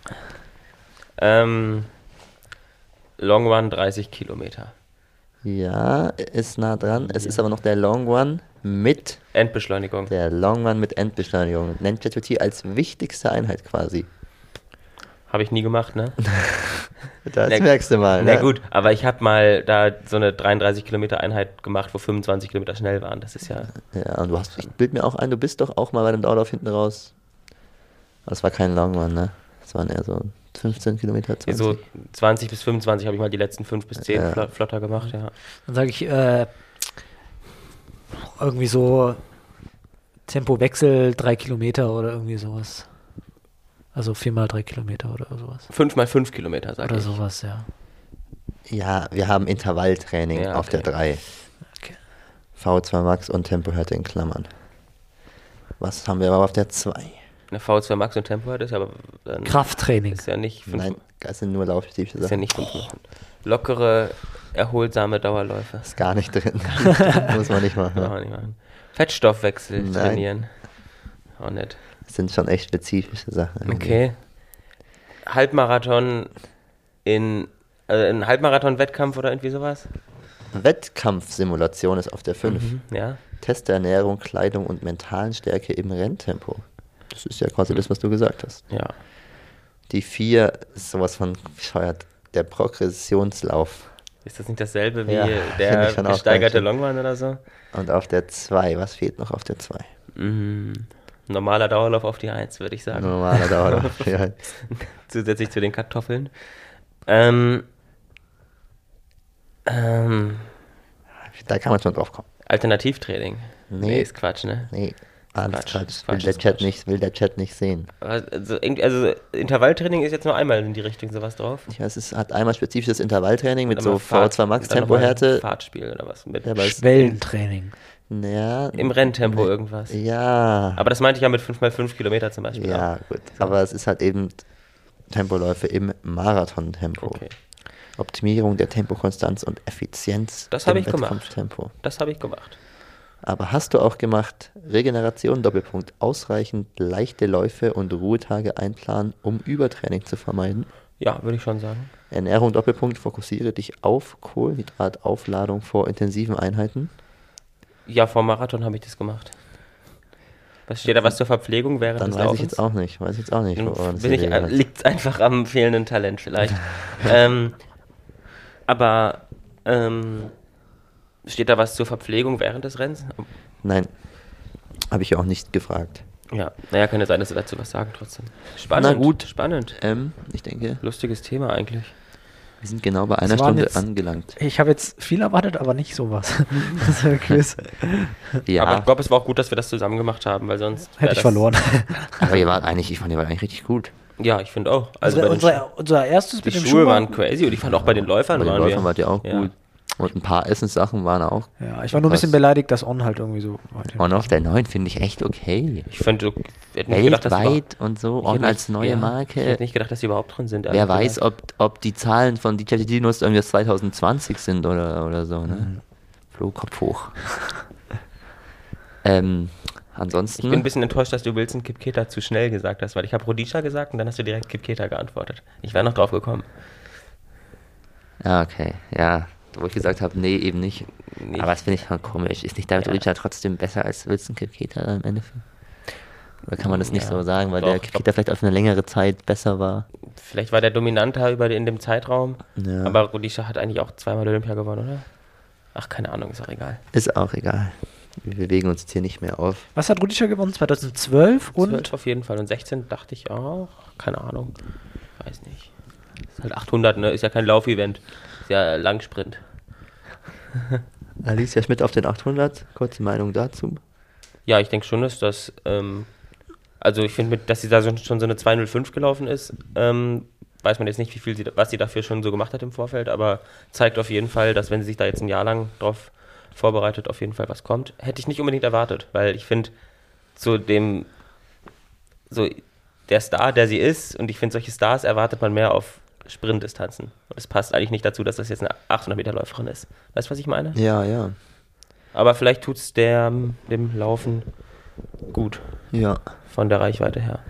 Long Run 30 Kilometer. Ja, ist nah dran. Es ist aber noch der Long Run mit Endbeschleunigung. Endbeschleunigung. Nennt ChatGPT als wichtigste Einheit quasi. Habe ich nie gemacht, ne? Das Na- merkst du mal. Na Ne? gut, aber ich habe mal da so eine 33 Kilometer Einheit gemacht, wo 25 Kilometer schnell waren. Das ist ja... Ja, und ich bild mir auch ein, du bist doch auch mal bei dem Dauerlauf hinten raus. Aber das war kein Long Run, ne? Das waren eher so 15 Kilometer, 20. So 20 bis 25 habe ich mal die letzten 5 bis 10 Ja. flotter gemacht, ja. Dann sage ich irgendwie so Tempowechsel 3 Kilometer oder irgendwie sowas. Also 4 mal 3 Kilometer oder sowas. 5 mal 5 Kilometer, sag Oder ich. sowas, ja. Ja, wir haben Intervalltraining Ja, auf der okay. 3. Okay. V2 Max und Tempohärte in Klammern. Was haben wir aber auf der 2? Eine V2 Max und Tempo hat ist aber dann Krafttraining. ist ja nicht 5, Nein, das sind nur laufspezifische ist ja Sachen. nicht 5 Wochen. Lockere, erholsame Dauerläufe. Ist gar nicht drin. Muss man nicht machen. Kann man nicht machen. Fettstoffwechsel Nein. trainieren. Auch nicht. Das sind schon echt spezifische Sachen. irgendwie. Okay. Halbmarathon ein Halbmarathon-Wettkampf oder irgendwie sowas? Wettkampfsimulation ist auf der 5. Ja. Test der Ernährung, Kleidung und mentalen Stärke im Renntempo. Das ist ja quasi das, was du gesagt hast. Ja. Die 4 ist sowas von bescheuert. Der Progressionslauf. Ist das nicht dasselbe wie Ja, finde ich der schon auch gesteigerte ganz schön. Longrun oder so? Und auf der 2, was fehlt noch auf der 2? Normaler Dauerlauf auf die 1, würde ich sagen. Normaler Dauerlauf. Ja. Zusätzlich zu den Kartoffeln. Da kann man schon drauf kommen. Alternativtraining. Nee. Ist Quatsch, ne? Nee, alles Quatsch, Quatsch. ist Will Quatsch, der ist Chat Quatsch. will der Chat nicht sehen. Also Intervalltraining ist jetzt nur einmal in die Richtung sowas drauf. Ja, hat einmal spezifisches Intervalltraining mit Dann so mal Fahrt- V2 Max dann nochmal Tempohärte. Fahrtspiel oder was mit Ja, aber es- Schwellentraining. Ja, im Renntempo irgendwas. ja. Aber das meinte ich ja mit 5 mal 5 Kilometer zum Beispiel. Ja, auch. gut. Aber es ist halt eben Tempoläufe im Marathontempo. Okay. Optimierung der Tempokonstanz und Effizienz Das habe im ich gemacht. Wettkampftempo. Das habe ich gemacht. Aber hast du auch gemacht, Regeneration, Doppelpunkt, ausreichend leichte Läufe und Ruhetage einplanen, um Übertraining zu vermeiden? Ja, würde ich schon sagen. Ernährung, Doppelpunkt, fokussiere dich auf Kohlenhydrataufladung vor intensiven Einheiten. Ja, vor Marathon habe ich das gemacht. Steht da was zur Verpflegung während Dann des weiß Laufens? ich jetzt auch nicht. Liegt es einfach am fehlenden Talent vielleicht. Aber steht da was zur Verpflegung während des Rennens? Nein, habe ich auch nicht gefragt. Ja, naja, kann ja sein, dass Sie dazu was sagen trotzdem. Spannend. Na gut. Spannend. Ich denke, Lustiges Thema eigentlich. wir sind genau bei einer Das waren Stunde jetzt- angelangt. Ich habe jetzt viel erwartet, aber nicht sowas. Das ist ein Quiz. Ja, Aber ich glaube, es war auch gut, dass wir das zusammen gemacht haben, weil sonst wär Hätte ich das- verloren. aber ihr wart eigentlich richtig gut. Ja, ich finde auch. Also bei den unser erstes die mit dem Schuhe Schuh waren crazy und ich fand auch bei den Läufern Bei den waren Läufern wir. wart ihr auch Ja. gut. Und ein paar Essenssachen waren auch. Ja, ich war nur ein bisschen Krass. beleidigt, dass On halt irgendwie so weit On auf der 9 finde ich echt okay. Ich finde, wir hätten nicht gedacht, dass sie Weltweit und so, Ich On hätte als nicht- neue ja, Ich Marke. hätte nicht gedacht, dass sie überhaupt drin sind. Wer ehrlich weiß, gesagt. ob die Zahlen von DJ Dinos irgendwie aus 2020 sind oder so, ne? Flo, Kopf hoch. Ansonsten. Ich bin ein bisschen enttäuscht, dass du Wilson Kipketer zu schnell gesagt hast, weil ich habe Rhodesia gesagt und dann hast du direkt Kipketer geantwortet. Ich wäre noch drauf gekommen. Ja, okay. Ja, wo ich gesagt habe, nee, eben nicht. Nicht. Aber das finde ich schon komisch. Ist nicht David Ja. Ricciard trotzdem besser als Wilson Kipketer im Endeffekt? Oder kann man das nicht Ja, so sagen, weil doch, der Kipketer vielleicht auf eine längere Zeit besser war? Vielleicht war der dominanter in dem Zeitraum, Ja. aber Rhodesia hat eigentlich auch zweimal Olympia gewonnen, oder? Ach, keine Ahnung, ist auch egal. Ist auch egal. Wir bewegen uns jetzt hier nicht mehr auf. Was hat Rudischer gewonnen? 2012 und 12 auf jeden Fall und 16 dachte ich auch, keine Ahnung, weiß nicht. Ist halt 800, ne? Ist ja kein Laufevent, ist ja Langsprint. Alicia Schmidt auf den 800. Kurze Meinung dazu. Ja, ich denke schon, dass das, also ich finde, dass sie da schon so eine 2:05 gelaufen ist, weiß man jetzt nicht, was sie dafür schon so gemacht hat im Vorfeld, aber zeigt auf jeden Fall, dass wenn sie sich da jetzt ein Jahr lang drauf vorbereitet, auf jeden Fall was kommt. Hätte ich nicht unbedingt erwartet, weil ich finde, der Star, der sie ist, und ich finde, solche Stars erwartet man mehr auf Sprintdistanzen. Und es passt eigentlich nicht dazu, dass das jetzt eine 800-Meter-Läuferin ist. Weißt du, was ich meine? Ja, ja. Aber vielleicht tut es dem Laufen gut, Ja. von der Reichweite her.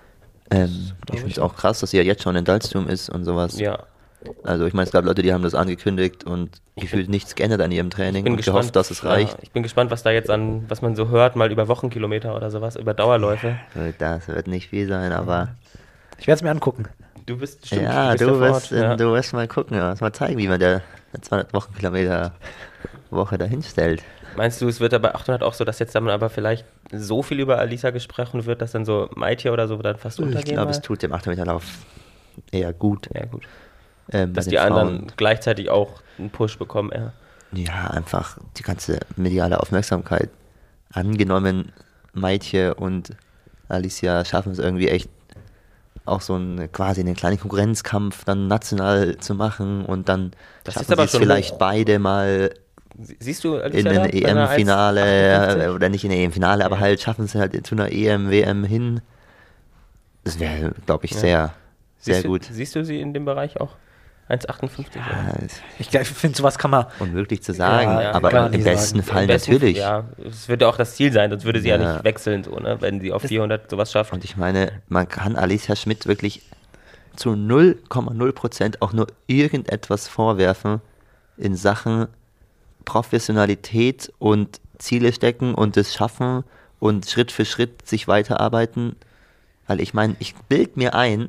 Ich finde es auch krass, dass sie ja jetzt schon in Dalstum ist und sowas. Ja, Also ich meine, es gab Leute, die haben das angekündigt und gefühlt nichts geändert an ihrem Training und gehofft, dass es reicht. Ja, ich bin gespannt, was da jetzt was man so hört, mal über Wochenkilometer oder sowas, über Dauerläufe. Das wird nicht viel sein, aber ich werde es mir angucken. Du bist bestimmt ja, bist du vor wirst, Ort, ja. du wirst mal gucken, du wirst mal zeigen, wie man der 200 Wochenkilometer Woche dahin stellt. Meinst du, es wird aber 800 auch so, dass jetzt dann aber vielleicht so viel über Alisa gesprochen wird, dass dann so Maitje oder so dann fast Ich untergehen? glaube, mal? es tut dem 800-Meter-Lauf eher gut. Ja, gut. Bei Dass den die anderen Frauen. gleichzeitig auch einen Push bekommen, ja. Ja, einfach die ganze mediale Aufmerksamkeit. Angenommen, Maitje und Alicia schaffen es irgendwie echt auch so quasi einen kleinen Konkurrenzkampf dann national zu machen und dann Das schaffen ist aber sie es schon vielleicht hoch. beide mal Siehst du in Alicia ein da bei einer 1,58? EM-Finale oder nicht in ein EM-Finale, aber Ja. halt schaffen sie halt zu einer EM, WM hin. Das wäre, glaube ich, sehr Siehst gut. Siehst du sie in dem Bereich auch? 1,58? oder? Ja, Ich finde, sowas kann man. unmöglich zu sagen, Ja, aber kann man im nicht besten sagen. Fall Am besten- natürlich. Ja, es wird ja auch das Ziel sein, sonst würde sie ja Ja. nicht wechseln, so, ne? Wenn sie auf 400 sowas schafft. Und ich meine, man kann Alicia Schmidt wirklich zu 0,0% auch nur irgendetwas vorwerfen in Sachen Professionalität und Ziele stecken und es schaffen und Schritt für Schritt sich weiterarbeiten. Weil ich meine, ich bild mir ein,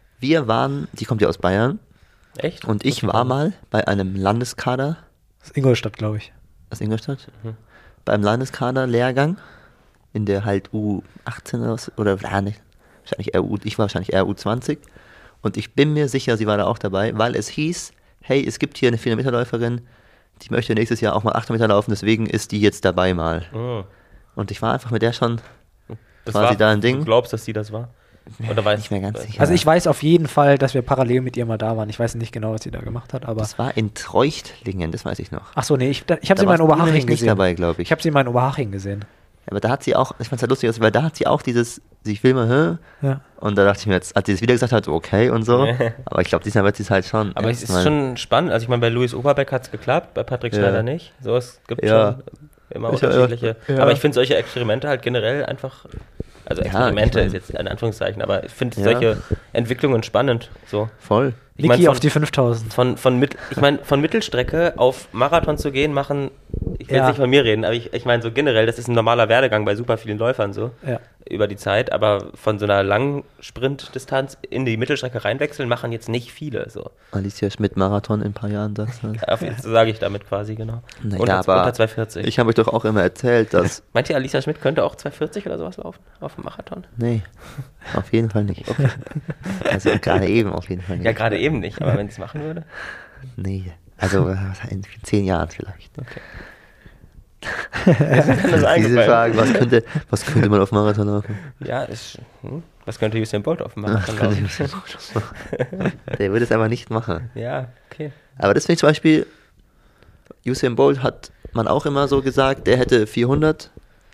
die kommt ja aus Bayern, Echt? und ich war mal bei einem Landeskader Das ist Ingolstadt, glaube ich. aus Ingolstadt, beim Landeskader-Lehrgang, in der halt U18 oder nicht, wahrscheinlich ich war wahrscheinlich eher U20 und ich bin mir sicher, sie war da auch dabei, weil es hieß, hey, es gibt hier eine 400-Meter-Läuferin, die möchte nächstes Jahr auch mal 800 Meter laufen, deswegen ist die jetzt dabei mal. Oh. Und ich war einfach mit der schon Das quasi da ein Ding. Du glaubst, dass sie das war? Oder weißt Nicht mehr ganz sicher. Also ich weiß auf jeden Fall, dass wir parallel mit ihr mal da waren. Ich weiß nicht genau, was sie da gemacht hat, aber. Das war in Treuchtlingen, das weiß ich noch. Ach so, nee, ich habe Da sie mal in warst du Oberhaching nämlich nicht gesehen. dabei, glaube ich. Ich habe sie mal in Oberhaching gesehen. Aber da hat sie auch, ich fand es halt lustig, weil da hat sie auch dieses, ich will mal, Ja. und da dachte ich mir jetzt, als sie das wieder gesagt hat, so okay und so. Aber ich glaube, diesmal wird sie es halt schon. Aber es ist erstmal- schon spannend. Also ich meine, bei Luis Oberbeck hat es geklappt, bei Patrick Ja. Schneider nicht. So, es gibt Ja. schon immer Ist ja- unterschiedliche. ja. Aber ich finde solche Experimente halt generell einfach, also Ja, Experimente ich mein- ist jetzt in Anführungszeichen, aber ich finde Ja. solche Entwicklungen spannend. So. Voll. Niki auf die 5000. Von Mittelstrecke auf Marathon zu gehen, machen, ich will jetzt Ja. nicht von mir reden, aber ich meine so generell, das ist ein normaler Werdegang bei super vielen Läufern so, Ja. über die Zeit, aber von so einer langen Sprintdistanz in die Mittelstrecke reinwechseln, machen jetzt nicht viele, so. Alicia Schmidt Marathon in ein paar Jahren, sagst du. So sage ich damit quasi, genau. Naja, unter 2,40. Ich habe euch doch auch immer erzählt, dass... Meint ihr, Alicia Schmidt könnte auch 2,40 oder sowas laufen auf dem Marathon? Nee, auf jeden Fall nicht. Also gerade eben auf jeden Fall nicht. Ja, gerade eben nicht, aber wenn sie es machen würde. Nee, also in 10 Jahren vielleicht. Okay. Das ist Diese eingefallen. Frage, was könnte man auf Marathon laufen? Ja, was könnte Usain Bolt auf dem Marathon laufen? Der würde es einfach nicht machen. Ja, okay. Aber das finde ich zum Beispiel, Usain Bolt hat man auch immer so gesagt, der hätte 400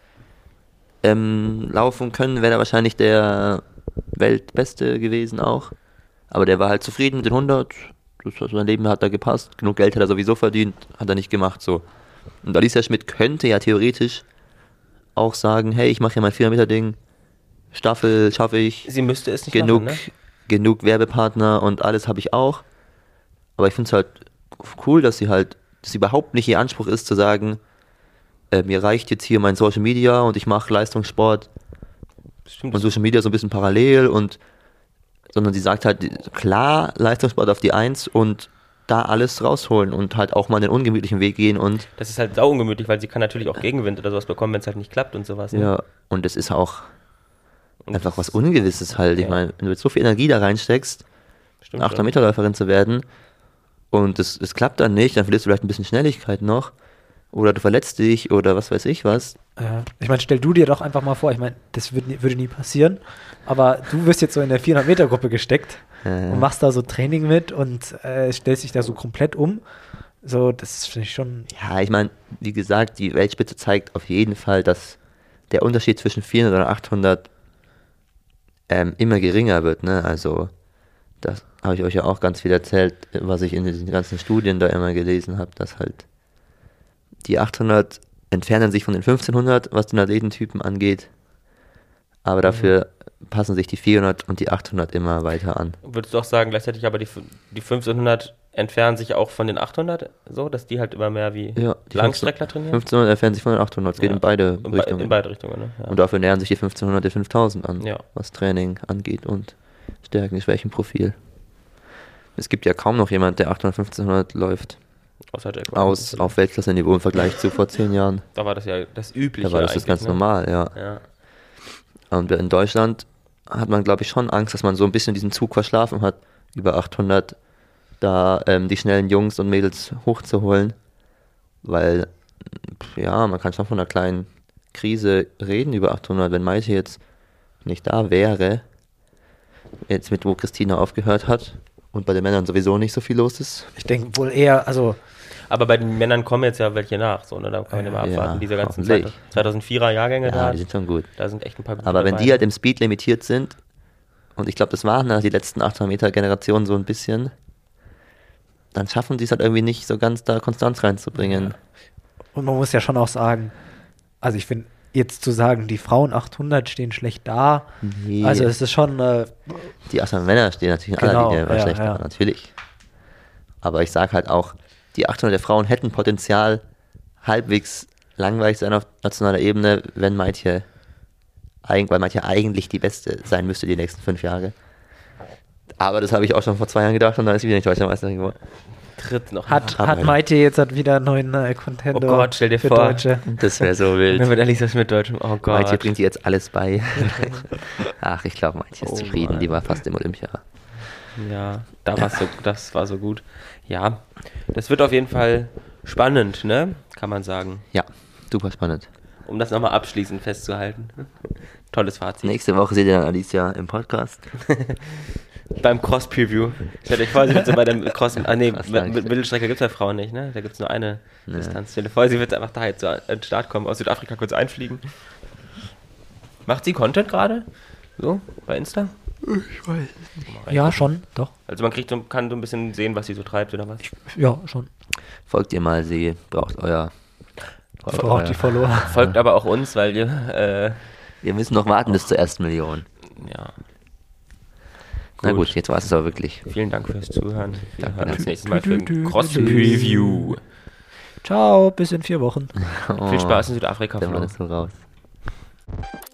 laufen können, wäre er wahrscheinlich der Weltbeste gewesen auch. Aber der war halt zufrieden mit den 100, sein Leben hat da gepasst, genug Geld hat er sowieso verdient, hat er nicht gemacht, so. Und Alicia Schmidt könnte ja theoretisch auch sagen, hey, ich mache ja mein 400-Meter-Ding, Staffel schaffe ich, Sie müsste es nicht genug, machen, ne? genug Werbepartner und alles habe ich auch. Aber ich finde es halt cool, dass sie überhaupt nicht ihr Anspruch ist zu sagen, mir reicht jetzt hier mein Social Media und ich mache Leistungssport Stimmt. und Social Media so ein bisschen parallel sondern sie sagt halt, klar, Leistungssport auf die 1 und da alles rausholen und halt auch mal den ungemütlichen Weg gehen und Das ist halt sau ungemütlich, weil sie kann natürlich auch Gegenwind oder sowas bekommen, wenn es halt nicht klappt und sowas. Ne? ja, und es ist auch Und einfach was Ungewisses halt. Ich Ja. meine, wenn du jetzt so viel Energie da reinsteckst, stimmt, 800-Meter-Läuferin zu werden und es klappt dann nicht, dann verlierst du vielleicht ein bisschen Schnelligkeit noch oder du verletzt dich oder was weiß ich was. Ich meine, stell du dir doch einfach mal vor, ich meine, das würde nie passieren, aber du wirst jetzt so in der 400-Meter-Gruppe gesteckt und machst da so Training mit und stellst dich da so komplett um. So, das finde ich schon. Ja, ich meine, wie gesagt, die Weltspitze zeigt auf jeden Fall, dass der Unterschied zwischen 400 und 800 immer geringer wird, ne? Also, das habe ich euch ja auch ganz viel erzählt, was ich in diesen ganzen Studien da immer gelesen habe, dass halt die 800 entfernen sich von den 1500, was den Athletentypen angeht, aber dafür passen sich die 400 und die 800 immer weiter an. Würdest du auch sagen, gleichzeitig aber die 1500 entfernen sich auch von den 800, so, dass die halt immer mehr wie Ja, die Langstreckler trainieren? 1500 entfernen sich von den 800, es geht Ja. in beide In Richtungen. beide Richtungen, ne? Ja. Und dafür nähern sich die 1500 der 5000 an, Ja. was Training angeht und Stärken, Schwächenprofil. Es gibt ja kaum noch jemand, der 800, 1500 läuft, Außer Jack Robinson. auf Weltklasse-Niveau im Vergleich zu vor 10 Jahren. Da war das ja das Übliche. Da war das eigentlich, ganz ne? normal, ja. Ja. Und in Deutschland hat man, glaube ich, schon Angst, dass man so ein bisschen diesen Zug verschlafen hat, über 800 da die schnellen Jungs und Mädels hochzuholen, weil, ja, man kann schon von einer kleinen Krise reden über 800, wenn Maite jetzt nicht da wäre, jetzt mit wo Christina aufgehört hat und bei den Männern sowieso nicht so viel los ist. Ich denke wohl eher, also Aber bei den Männern kommen jetzt ja welche nach, so, ne? Da kann man immer Ja, abwarten. Diese ganzen hoffentlich. 2004er Jahrgänge Ja, die sind schon gut. da sind echt ein paar gute Aber wenn dabei. die halt im Speed limitiert sind, und ich glaube, das waren die letzten 800 Meter Generationen so ein bisschen, dann schaffen die es halt irgendwie nicht so ganz da Konstanz reinzubringen. und man muss ja schon auch sagen, also ich finde, jetzt zu sagen, die Frauen 800 stehen schlecht da, Nee. also es ist schon, Die 800 Männer stehen natürlich in Genau, aller Linie ja, schlechter, ja. natürlich. Aber ich sage halt auch, die 800 der Frauen hätten Potenzial, halbwegs langweilig sein auf nationaler Ebene, wenn Maitje, weil Maitje eigentlich die Beste sein müsste die nächsten 5 Jahre. Aber das habe ich auch schon vor 2 Jahren gedacht und dann ist sie wieder nicht Deutscher Meisterin geworden. Tritt noch. hat aber- Maite jetzt wieder einen neuen Contender Oh Gott, stell dir für vor. Deutsche. Das wäre so wild. Nur mit Alicia Schmidt Deutschem. Oh Gott. Maitje bringt ihr jetzt alles bei. Ach, ich glaube, Maitje ist Oh zufrieden. Mann. Die war fast im Olympia. Ja, das war so gut. Ja, das wird auf jeden Fall spannend, ne? Kann man sagen. Ja, super spannend. Um das nochmal abschließend festzuhalten. Tolles Fazit. Nächste Woche seht ihr dann Alicia im Podcast. Beim Cross-Preview. Stellt euch vor, sie wird so bei dem Cross... nee, Was mit sag ich? Mittelstrecke gibt es ja Frauen nicht, ne? Da gibt es nur eine Nee. Distanz. Stell dir vor, sie wird einfach da jetzt so an den Start kommen, aus Südafrika kurz einfliegen. Macht sie Content gerade? So, bei Insta? Ja, schon, doch. Also man kann so ein bisschen sehen, was sie so treibt oder was? Ja, schon. Folgt ihr mal, sie braucht euer... Braucht die Follower. Folgt aber auch uns, weil wir, Wir müssen noch warten bis zur ersten Million. ja. Na gut, jetzt war es aber wirklich. Vielen Dank fürs Zuhören. Wir hören uns nächstes Mal Tü, für tü, tü, ein tü, Cross-Preview. Ciao, bis in 4 Wochen. Viel Spaß in Südafrika, Dann war Flo. das so raus.